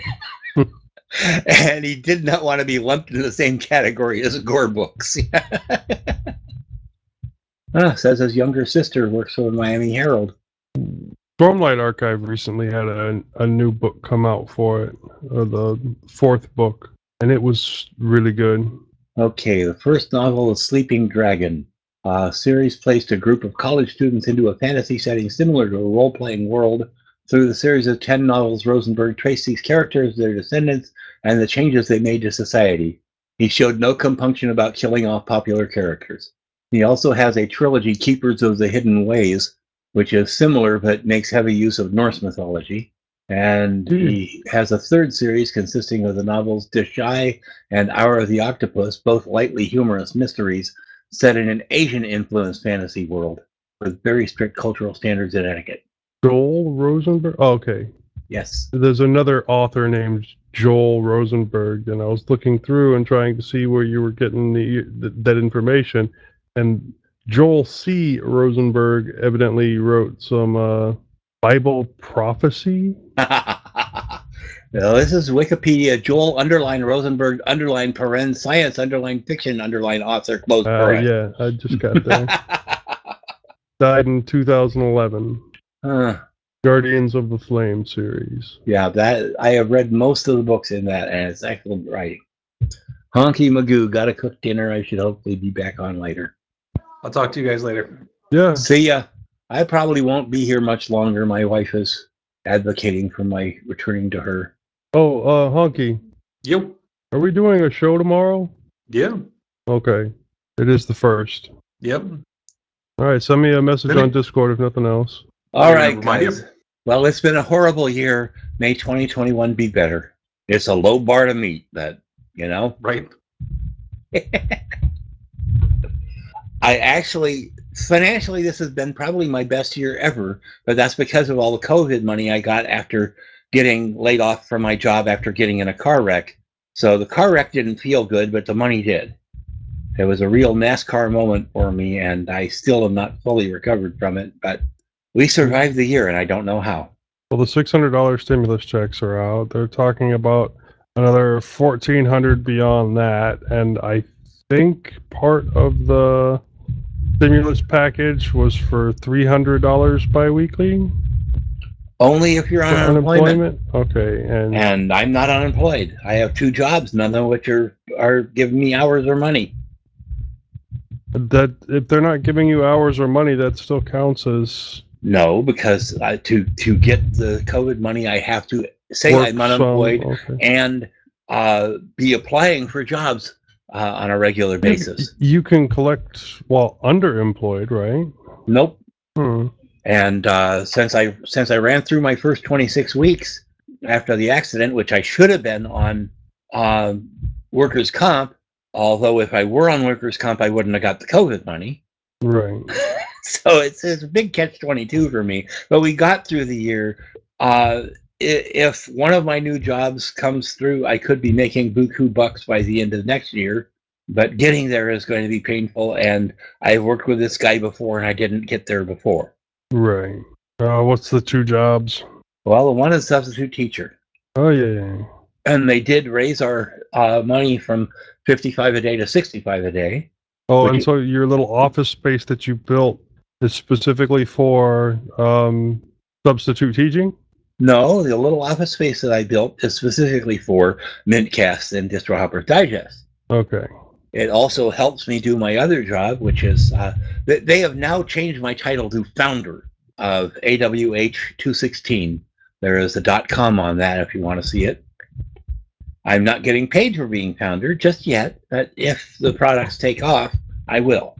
And he did not want to be lumped into the same category as Gore books. Ah, says his younger sister works for the Miami Herald. Stormlight Archive recently had a, a new book come out for it, uh, the fourth book, and it was really good. Okay, the first novel is Sleeping Dragon. A series placed a group of college students into a fantasy setting similar to a role-playing world. Through the series of ten novels, Rosenberg traced these characters, their descendants, and the changes they made to society. He showed no compunction about killing off popular characters. He also has a trilogy, Keepers of the Hidden Ways, which is similar but makes heavy use of Norse mythology. And Hmm. he has a third series consisting of the novels Deshai and Hour of the Octopus, both lightly humorous mysteries set in an Asian-influenced fantasy world with very strict cultural standards and etiquette. Joel Rosenberg? Oh, okay. Yes. There's another author named Joel Rosenberg, and I was looking through and trying to see where you were getting the, the that information. And Joel C. Rosenberg evidently wrote some uh, Bible prophecy. Now, this is Wikipedia. Joel underline Rosenberg underline paren science underline fiction underline author close Uh, paren. yeah, I just got there. Died in two thousand eleven. Uh, Guardians of the Flame series. yeah, that I have read most of the books in that, and it's excellent writing. Honky Magoo, gotta cook dinner. I should hopefully be back on later. I'll talk to you guys later. Yeah. See ya. I probably won't be here much longer. My wife is advocating for my returning to her. Oh, uh, Honky, Yep. are we doing a show tomorrow? Yeah. Okay. It is the first. Yep. All right, send me a message Maybe- on Discord if nothing else. All Yeah, right, remind you. guys. Well, it's been a horrible year. May twenty twenty-one be better. It's a low bar to meet, but, you know. Right. I actually, financially, this has been probably my best year ever, but that's because of all the COVID money I got after getting laid off from my job after getting in a car wreck. So the car wreck didn't feel good, but the money did. It was a real NASCAR moment for me, and I still am not fully recovered from it, but we survived the year, and I don't know how. Well, the six hundred dollars stimulus checks are out. They're talking about another fourteen hundred dollars beyond that, and I think part of the stimulus package was for three hundred dollars biweekly Only if you're on for unemployment. unemployment. Okay, and And I'm not unemployed. I have two jobs, none of which are, are giving me hours or money. that if they're not giving you hours or money, that still counts as No, because I, to to get the COVID money, I have to say work I'm some- unemployed okay. and uh, be applying for jobs uh, on a regular basis. You can collect while underemployed, right? Nope. Hmm. And uh, since I since I ran through my first twenty-six weeks after the accident, which I should have been on uh, workers' comp, although if I were on workers' comp, I wouldn't have got the COVID money. Right. So it's, it's a big catch twenty-two for me. But we got through the year. Uh, if one of my new jobs comes through, I could be making buku bucks by the end of next year. But getting there is going to be painful. And I've worked with this guy before, and I didn't get there before. Right. Uh, what's the two jobs? Well, the one is substitute teacher. Oh yeah, yeah. And they did raise our uh, money from fifty-five a day to sixty-five a day. Oh, Which- and so your little office space that you built is specifically for um, substitute teaching? No, the little office space that I built is specifically for Mintcast and DistroHopper Digest. Okay. It also helps me do my other job, which is uh, they, they have now changed my title to founder of A W H two sixteen. There is a .com on that if you want to see it. I'm not getting paid for being founder just yet, but if the products take off, I will.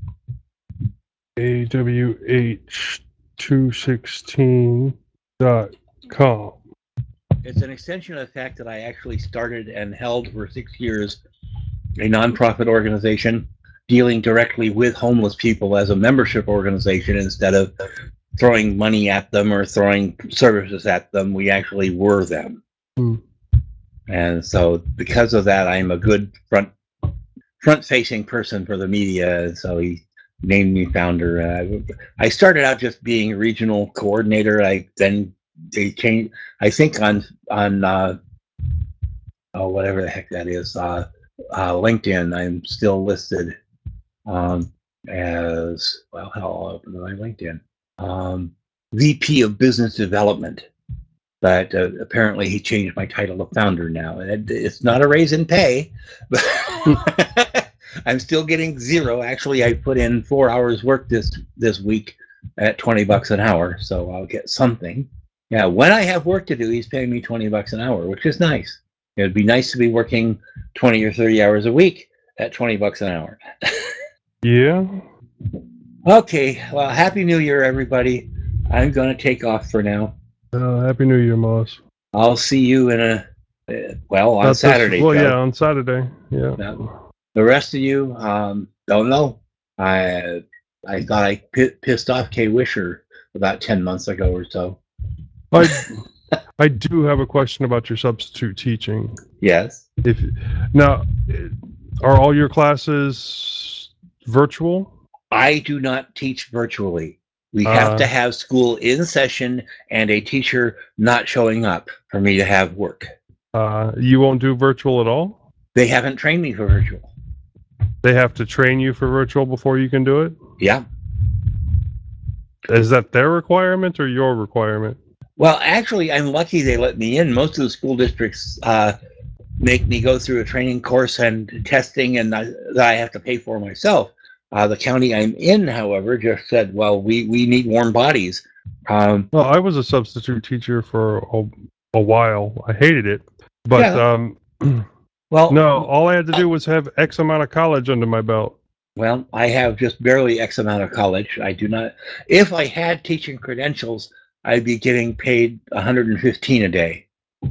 A W H two sixteen dot com. It's an extension of the fact that I actually started and held for six years a nonprofit organization dealing directly with homeless people as a membership organization instead of throwing money at them or throwing services at them. We actually were them. Hmm. And so because of that, I'm a good front front facing person for the media. And so he named me founder. Uh, I started out just being regional coordinator. I then they changed, I think on, on, uh, oh, whatever the heck that is, uh, uh, LinkedIn, I'm still listed um, as, well, how I'll open my LinkedIn, um, V P of Business Development. But uh, apparently he changed my title to founder now. And it, it's not a raise in pay, but I'm still getting zero. Actually, I put in four hours work this this week at twenty bucks an hour, so I'll get something. Yeah, when I have work to do, he's paying me twenty bucks an hour, which is nice. It would be nice to be working twenty or thirty hours a week at twenty bucks an hour. Yeah. Okay, well, Happy New Year, everybody. I'm going to take off for now. Uh, Happy New Year, Moss. I'll see you in a, uh, well, on Not this- Saturday, well, Joe. yeah, on Saturday. Yeah. Yeah. The rest of you, um, don't know. I I thought I p- pissed off Kay Wisher about ten months ago or so. I, I do have a question about your substitute teaching. Yes. If now, are all your classes virtual? I do not teach virtually. We have Uh, to have school in session and a teacher not showing up for me to have work. Uh, you won't do virtual at all? They haven't trained me for virtual. They have to train you for virtual before you can do it? Yeah. Is that their requirement or your requirement? Well, actually, I'm lucky they let me in. Most of the school districts uh, make me go through a training course and testing, and I, that I have to pay for myself. Uh, the county I'm in, however, just said, "Well, we we need warm bodies." Um, Well, I was a substitute teacher for a, a while. I hated it, but Yeah. um, well, no, all I had to do was have X amount of college under my belt. Well, I have just barely X amount of college. I do not. If I had teaching credentials, I'd be getting paid one hundred fifteen a day.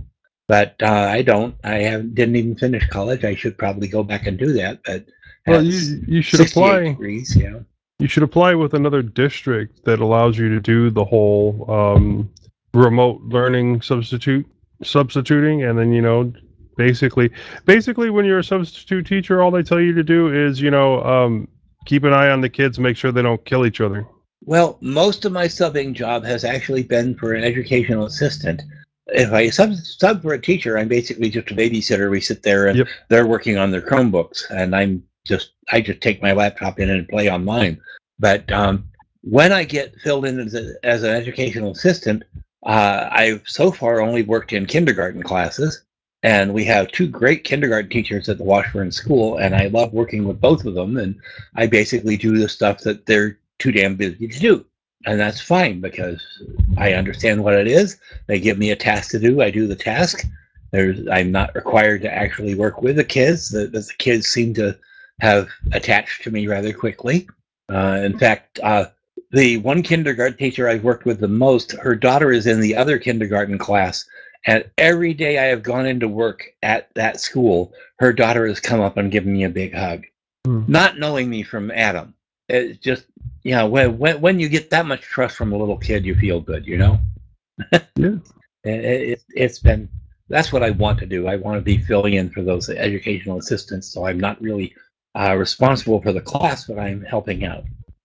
But uh, I don't. I have didn't even finish college. I should probably go back and do that. But Well, at you you should sixty-eight apply. degrees, yeah. You should apply with another district that allows you to do the whole um, remote learning substitute substituting, and then you know, basically, basically, when you're a substitute teacher, all they tell you to do is you know um, keep an eye on the kids, make sure they don't kill each other. Well, most of my subbing job has actually been for an educational assistant. If I sub, sub for a teacher, I'm basically just a babysitter. We sit there and Yep. they're working on their Chromebooks, and I'm just I just take my laptop in and play online. But um, when I get filled in as, a, as an educational assistant, uh, I've so far only worked in kindergarten classes, and we have two great kindergarten teachers at the Washburn School, and I love working with both of them. And I basically do the stuff that they're too damn busy to do. And that's fine because I understand what it is. They give me a task to do. I do the task. There's, I'm not required to actually work with the kids. The, the kids seem to have attached to me rather quickly. Uh, in fact, uh, the one kindergarten teacher I've worked with the most, her daughter is in the other kindergarten class. And every day I have gone into work at that school, her daughter has come up and given me a big hug. Hmm. Not knowing me from Adam. It's just, you know, when, when when you get that much trust from a little kid, you feel good, you know? Yeah. It, it, it's been, that's what I want to do. I want to be filling in for those educational assistants, so I'm not really uh, responsible for the class, but I'm helping out.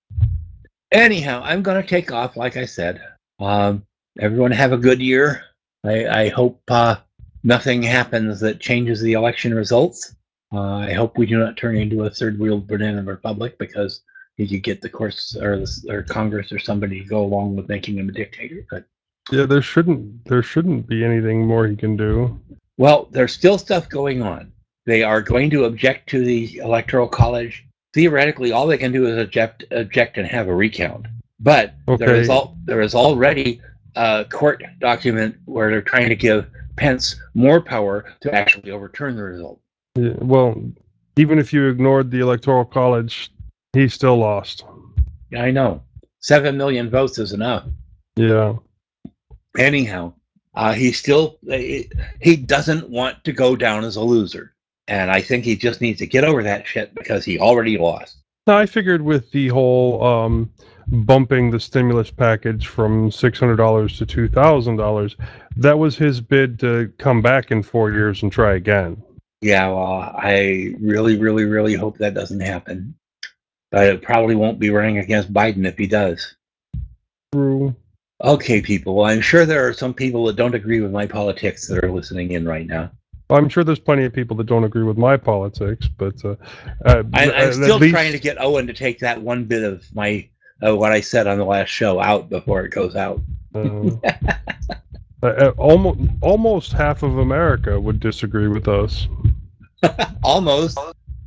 Anyhow, I'm going to take off, like I said. Um, everyone have a good year. I, I hope uh, nothing happens that changes the election results. Uh, I hope we do not turn into a third-wheeled banana republic because you could get the course or, the, or Congress or somebody to go along with making him a dictator. But Yeah, there shouldn't there shouldn't be anything more he can do. well, there's still stuff going on. They are going to object to the Electoral College. Theoretically, all they can do is object, object and have a recount. But okay. there is all there is already a court document where they're trying to give Pence more power to actually overturn the result. Yeah, well, even if you ignored the Electoral College, he still lost. Yeah, I know. Seven million votes is enough. Yeah. Anyhow, uh, he still he doesn't want to go down as a loser, and I think he just needs to get over that shit because he already lost. Now, I figured with the whole um, bumping the stimulus package from six hundred dollars to two thousand dollars, that was his bid to come back in four years and try again. Yeah, well, I really, really, really hope that doesn't happen. But it probably won't be running against Biden if he does. True. Okay, people. Well, I'm sure there are some people that don't agree with my politics that are listening in right now. I'm sure there's plenty of people that don't agree with my politics, but uh, uh, I, I'm at still least... trying to get Owen to take that one bit of my uh, what I said on the last show out before it goes out. uh, uh, almost, almost half of America would disagree with us. Almost.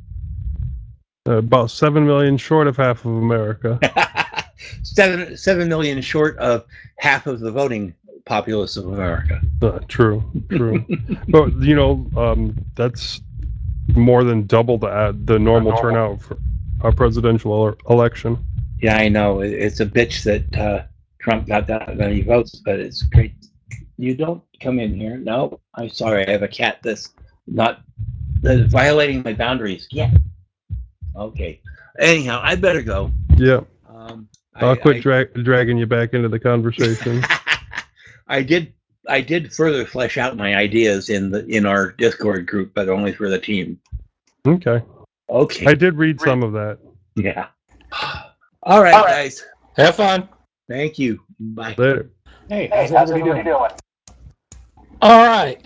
Uh, about seven million short of half of America. seven seven million short of half of the voting populace of America. Uh, true, true. But you know, um, that's more than double the uh, the normal turnout for a presidential election. Yeah, I know. It's a bitch that uh, Trump got that many votes, but it's great. You don't come in here. No, I'm sorry. I have a cat that's not that's violating my boundaries. Yeah. Okay. Anyhow, I better go. Yeah. Um, I'll I, quit I, dra- dragging you back into the conversation. I did. I did further flesh out my ideas in the in our Discord group, but only for the team. Okay. Okay. I did read some of that. Yeah. All right, All right. guys. Have fun. Thank you. Bye. Later. Hey, how's, hey, how's everybody, everybody doing? doing? All right.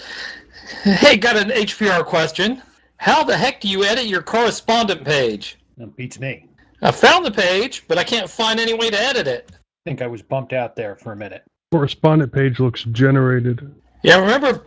Hey, got an H P R question. How the heck do you edit your correspondent page? That beats me. I found the page, but I can't find any way to edit it. I think I was bumped out there for a minute. Correspondent page looks generated. Yeah, I remember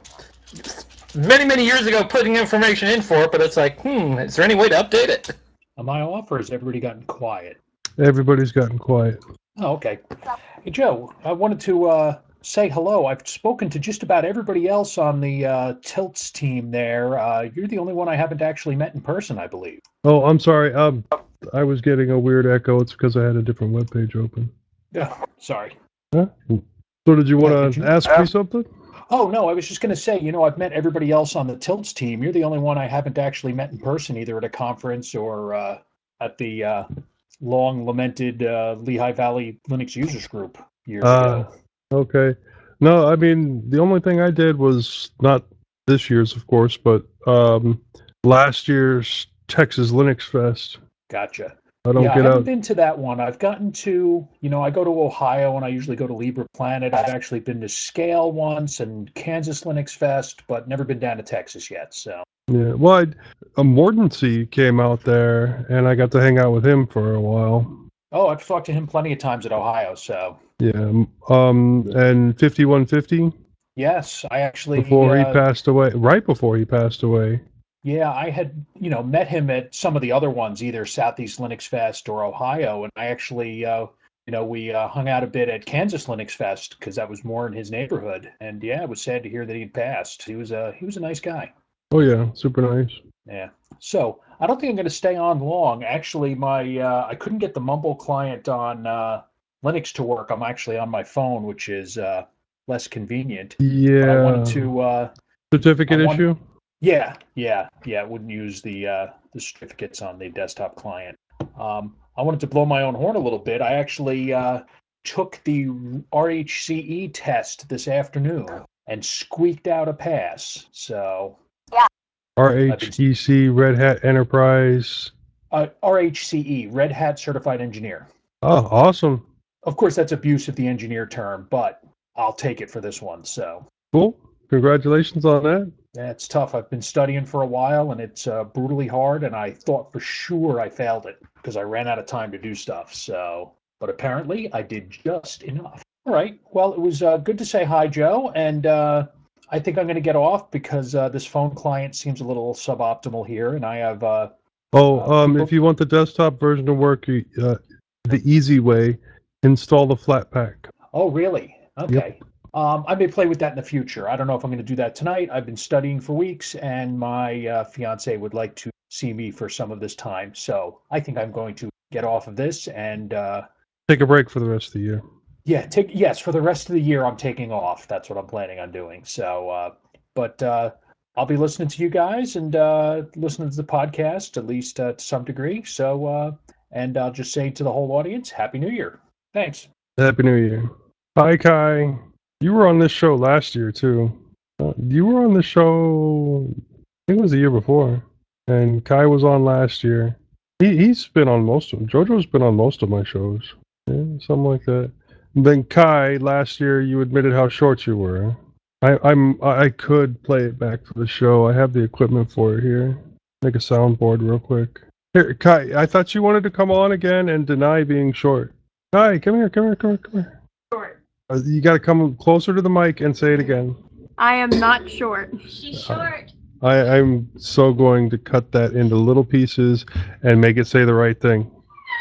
many, many years ago putting information in for it, but it's like, hmm, is there any way to update it? Am I off, or has everybody gotten quiet? Everybody's gotten quiet. Oh, okay. Hey, Joe, I wanted to uh, say hello. I've spoken to just about everybody else on the uh, Tilts team there. Uh, you're the only one I haven't actually met in person, I believe. Oh, I'm sorry. Um, I was getting a weird echo. It's because I had a different webpage open. Oh, sorry. Huh? So did you want to ask me something? Oh, no, I was just going to say, you know, I've met everybody else on the Tilts team. You're the only one I haven't actually met in person, either at a conference or uh, at the uh, long-lamented uh, Lehigh Valley Linux Users Group years uh, ago. Okay. No, I mean, the only thing I did was not this year's, of course, but um, last year's Texas Linux Fest. Gotcha. I don't yeah, get I haven't out. been to that one. I've gotten to, you know, I go to Ohio and I usually go to Libre Planet. I've actually been to Scale once and Kansas Linux Fest, but never been down to Texas yet. So. Yeah, well, I'd, a Mortency came out there, and I got to hang out with him for a while. Oh, I've talked to him plenty of times at Ohio. So. Yeah, um, and fifty-one fifty. Yes, I actually. Before uh, he passed away, right before he passed away. Yeah, I had, you know, met him at some of the other ones, either Southeast Linux Fest or Ohio, and I actually, uh, you know, we uh, hung out a bit at Kansas Linux Fest because that was more in his neighborhood. And yeah, it was sad to hear that he'd passed. He was a he was a nice guy. Oh yeah, super nice. Yeah. So I don't think I'm going to stay on long. Actually, my uh, I couldn't get the Mumble client on uh, Linux to work. I'm actually on my phone, which is uh, less convenient. Yeah. But I wanted to uh, certificate I wanted, issue. Yeah, yeah, yeah. It wouldn't use the uh, the certificates on the desktop client. Um, I wanted to blow my own horn a little bit. I actually uh, took the R H C E test this afternoon and squeaked out a pass. So yeah. R H E C Red Hat Enterprise. Uh, R H C E Red Hat Certified Engineer. Oh, awesome! Of course, that's abuse of the engineer term, but I'll take it for this one. So cool. Congratulations on that. Yeah, it's tough. I've been studying for a while, and it's uh, brutally hard, and I thought for sure I failed it because I ran out of time to do stuff. So, but apparently I did just enough. All right. Well, it was uh, good to say hi, Joe, and uh, I think I'm going to get off because uh, this phone client seems a little suboptimal here, and I have. Uh, Oh, uh, um, people- if you want the desktop version to work, you, uh, the easy way, install the Flatpak. Oh, really? Okay. Yep. Um, I may play with that in the future. I don't know if I'm going to do that tonight. I've been studying for weeks, and my uh, fiance would like to see me for some of this time. So I think I'm going to get off of this and uh, Take a break for the rest of the year. yeah, take yes for the rest of the year. I'm taking off. That's what I'm planning on doing. So, uh, but uh, I'll be listening to you guys and uh, listening to the podcast at least uh, to some degree. So, uh, and I'll just say to the whole audience, Happy New Year. Thanks. Happy New Year. Hi, Kai. You were on this show last year, too. Uh, you were on the show, I think it was the year before. And Kai was on last year. He, he's been on most of them. JoJo's been on most of my shows. Yeah, something like that. And then Kai, last year, you admitted how short you were. I, I'm, I could play it back for the show. I have the equipment for it here. Make a soundboard real quick. Here, Kai, I thought you wanted to come on again and deny being short. Kai, come here, come here, come here, come here. Short. Uh, you got to come closer to the mic and say it again. I am not short. She's short. I, I'm so going to cut that into little pieces and make it say the right thing.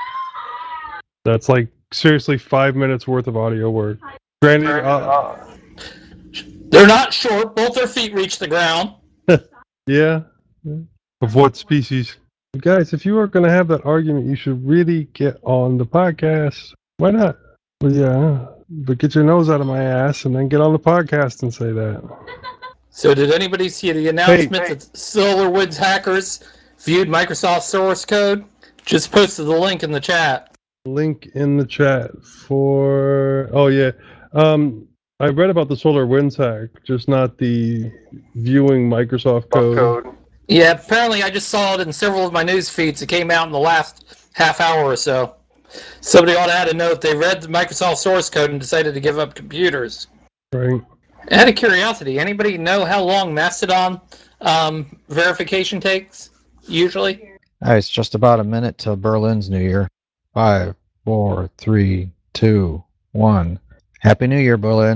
That's like seriously five minutes worth of audio work. Granted, uh, They're not short. Both their feet reach the ground. yeah. Of what species? Guys, if you are going to have that argument, you should really get on the podcast. Why not? Well, yeah, but get your nose out of my ass and then get on the podcast and say that. So did anybody see the announcement hey, that SolarWinds hackers viewed Microsoft source code? Just posted the link in the chat. Link in the chat for... Oh, yeah. Um, I read about the SolarWinds hack, just not the viewing Microsoft code. code. Yeah, apparently I just saw it in several of my news feeds. It came out in the last half hour or so. Somebody ought to add a note. They read the Microsoft source code and decided to give up computers. Right. Out of curiosity, anybody know how long Mastodon um, verification takes, usually? Hey, it's just about a minute till Berlin's New Year. Five, four, three, two, one. Happy New Year, Berlin.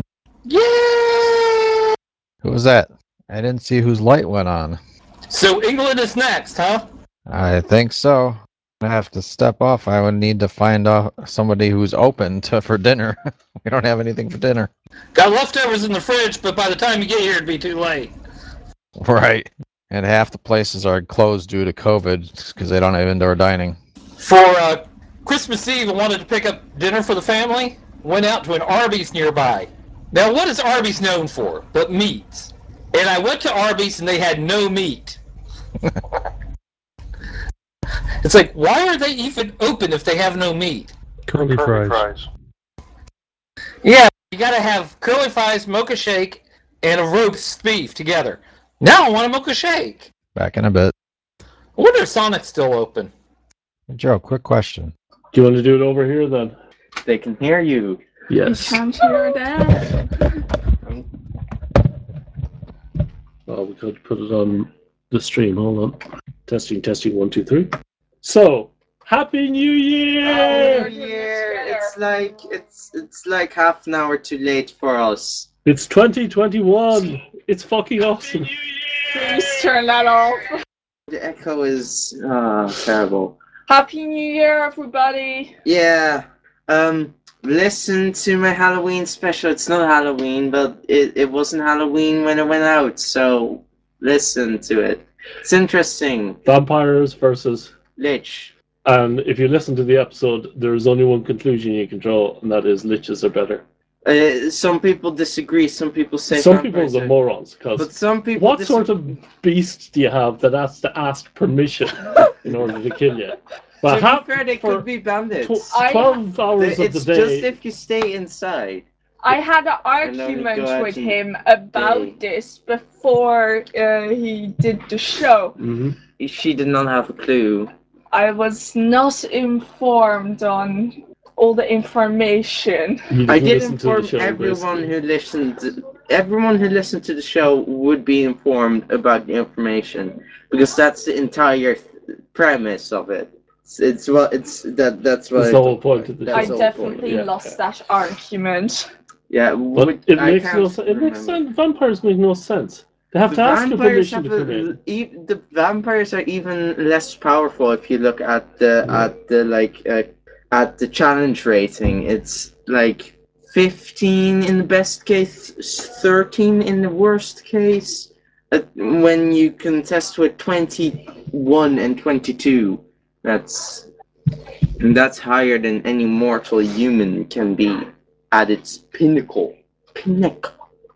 Yeah! Who was that? I didn't see whose light went on. So England is next, huh? I think so. I have to step off. I would need to find out somebody who's open to for dinner. We don't have anything for dinner. Got leftovers in the fridge, but by the time you get here, it'd be too late. Right. And half the places are closed due to COVID because they don't have indoor dining. For uh, Christmas Eve, I wanted to pick up dinner for the family. Went out to an Arby's nearby. Now, what is Arby's known for but meats? And I went to Arby's and they had no meat. It's like, why are they even open if they have no meat? Curly fries. fries. Yeah, you gotta have curly fries, mocha shake, and a roast beef together. Now I want a mocha shake. Back in a bit. I wonder if Sonic's still open. Joe, quick question. Do you want to do it over here then? They can hear you. Yes. You can't hear that. Oh, we could put it on the stream. Hold on. Testing, testing, one, two, three. So, Happy New Year! New Year! It's like it's it's like half an hour too late for us. It's twenty twenty-one. It's fucking awesome. Please turn that off. The echo is uh, terrible. Happy New Year, everybody! Yeah. Um. Listen to my Halloween special. It's not Halloween, but it, it wasn't Halloween when it went out, so listen to it. It's interesting. Vampires versus Lich. And if you listen to the episode, there's only one conclusion you can draw, and that is liches are better. Uh, some people disagree. Some people say some people are morons. Because but some people. What dis- sort of beast do you have that has to ask permission in order to kill you? But to be fair, they could be bandits. Tw- Twelve I, hours it's of the day. It's just if you stay inside. I had an argument with him about day. this before uh, he did the show. Mm-hmm. She did not have a clue. I was not informed on all the information. I did inform show, everyone basically. who listened. To, everyone who listened to the show would be informed about the information because that's the entire th- premise of it. It's, it's well, it's that that's what. That's the whole point of the show. I definitely yeah. lost yeah. that argument. Yeah, But would, it I makes can't no sense. It makes remember. sense. Vampires make no sense. They have The to ask your vampires permission to have come a, in. e- the vampires are even less powerful if you look at the Yeah. at the like uh, at the challenge rating. It's like fifteen in the best case, thirteen in the worst case. Uh, when you contest with twenty-one and twenty-two, that's that's higher than any mortal human can be at its pinnacle. Pinnacle.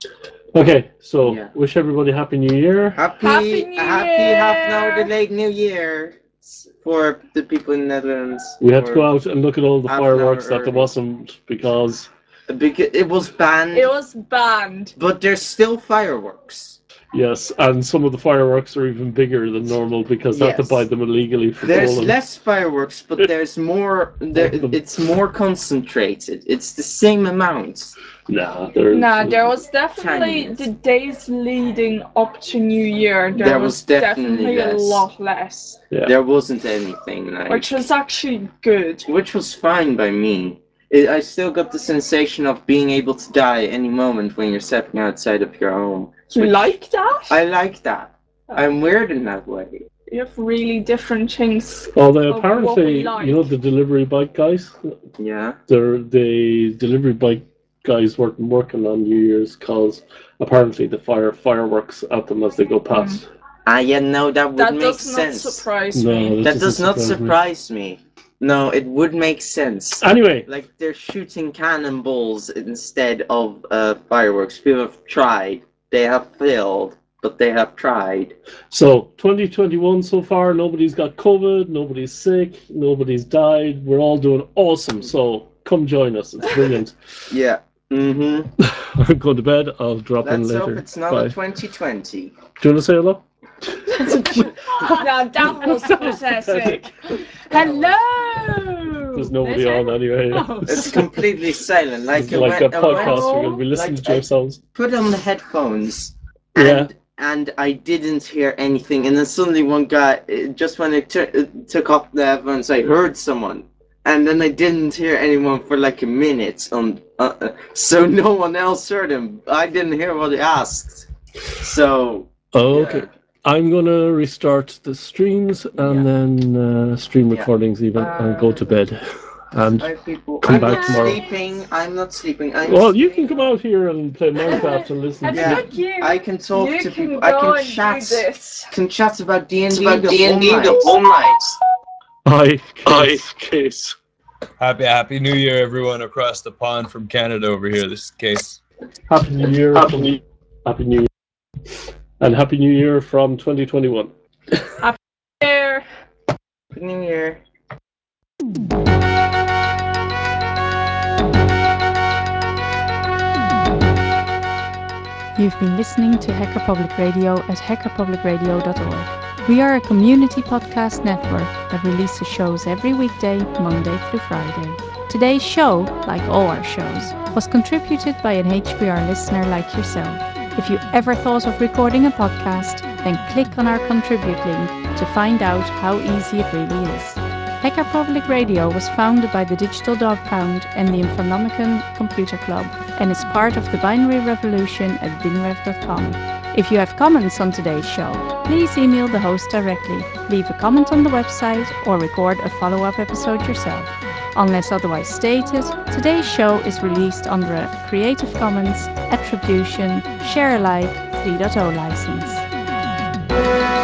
Okay, so Yeah. wish everybody happy New Year. Happy, Happy New happy Year! half an hour delayed New Year for the people in the Netherlands. We had to or- go out and look at all the half an hour fireworks that there early. wasn't because Because it was banned, It was banned. but there's still fireworks. yes, and some of the fireworks are even bigger than normal because they have to Yes. buy them illegally from There's Poland. less fireworks, but there's more. There, Of them. it's more concentrated. It's the same amount. Nah, there, Nah, there was definitely Tiniest. the days leading up to New Year. There, There was, was definitely definitely, a less. lot less, Yeah. There wasn't anything like. which was actually good. which was fine by me. It, I still got the sensation of being able to die any moment when you're stepping outside of your home. You Which- like that? I like that. I'm weird in that way. You have really different things. Although of what apparently, we like. you know, the delivery bike guys, Yeah. they're, the delivery bike guys weren't working on New Year's because apparently they fire fireworks at them as they go past. Ah, yeah, no, that would That make does not sense. surprise No, me. that doesn't does not surprise me. surprise me. No, it would make sense. Anyway, Like they're shooting cannonballs instead of uh, fireworks. People have tried. They have failed, but they have tried. so twenty twenty-one so far, nobody's got COVID, nobody's sick, nobody's died. We're all doing awesome. So come join us. It's brilliant. Yeah. Mm-hmm. I'm going to bed. I'll drop in Let's later. hope it's not Bye. a twenty twenty. Do you want to say hello? Now that was pathetic. Hello. There's nobody on anyway. Oh, It's completely silent. Like It's a like when- a a podcast. when- We're going to be listening like to I- ourselves. Put on the headphones, and Yeah. and I didn't hear anything. And then suddenly one guy, uh, just when I tur- uh, took off the headphones, I heard someone, and then I didn't hear anyone for like a minute. On uh, uh, so no one else heard him. I didn't hear what he asked. So Oh, yeah. okay. I'm going to restart the streams and Yeah. then uh, stream Yeah. recordings even and go to Uh, bed. And I people, come I'm back not tomorrow. sleeping. I'm not sleeping. I'm well, you can come out here and play Minecraft and listen And to Yeah. look, you, I can talk you to can people. go I can and chat. do this. Can chat about D and D about the D and D whole the night. whole night. Hi, Hi, Case. Case. Happy Happy New Year, everyone across the pond from Canada over here. This is Case. Happy New Year. Happy from, New- Happy New Year. And Happy New Year from twenty twenty-one. There. Good New Year. You've been listening to Hacker Public Radio at hacker public radio dot org. We are a community podcast network that releases shows every weekday, Monday through Friday. Today's show, like all our shows, was contributed by an H P R listener like yourself. If you ever thought of recording a podcast, then click on our contribute link to find out how easy it really is. Hacker Public Radio was founded by the Digital Dog Pound and the Infonomicon Computer Club and is part of the binary revolution at binrev dot com. If you have comments on today's show, please email the host directly, leave a comment on the website, or record a follow-up episode yourself. Unless otherwise stated, today's show is released under a Creative Commons Attribution Share Alike three point oh license.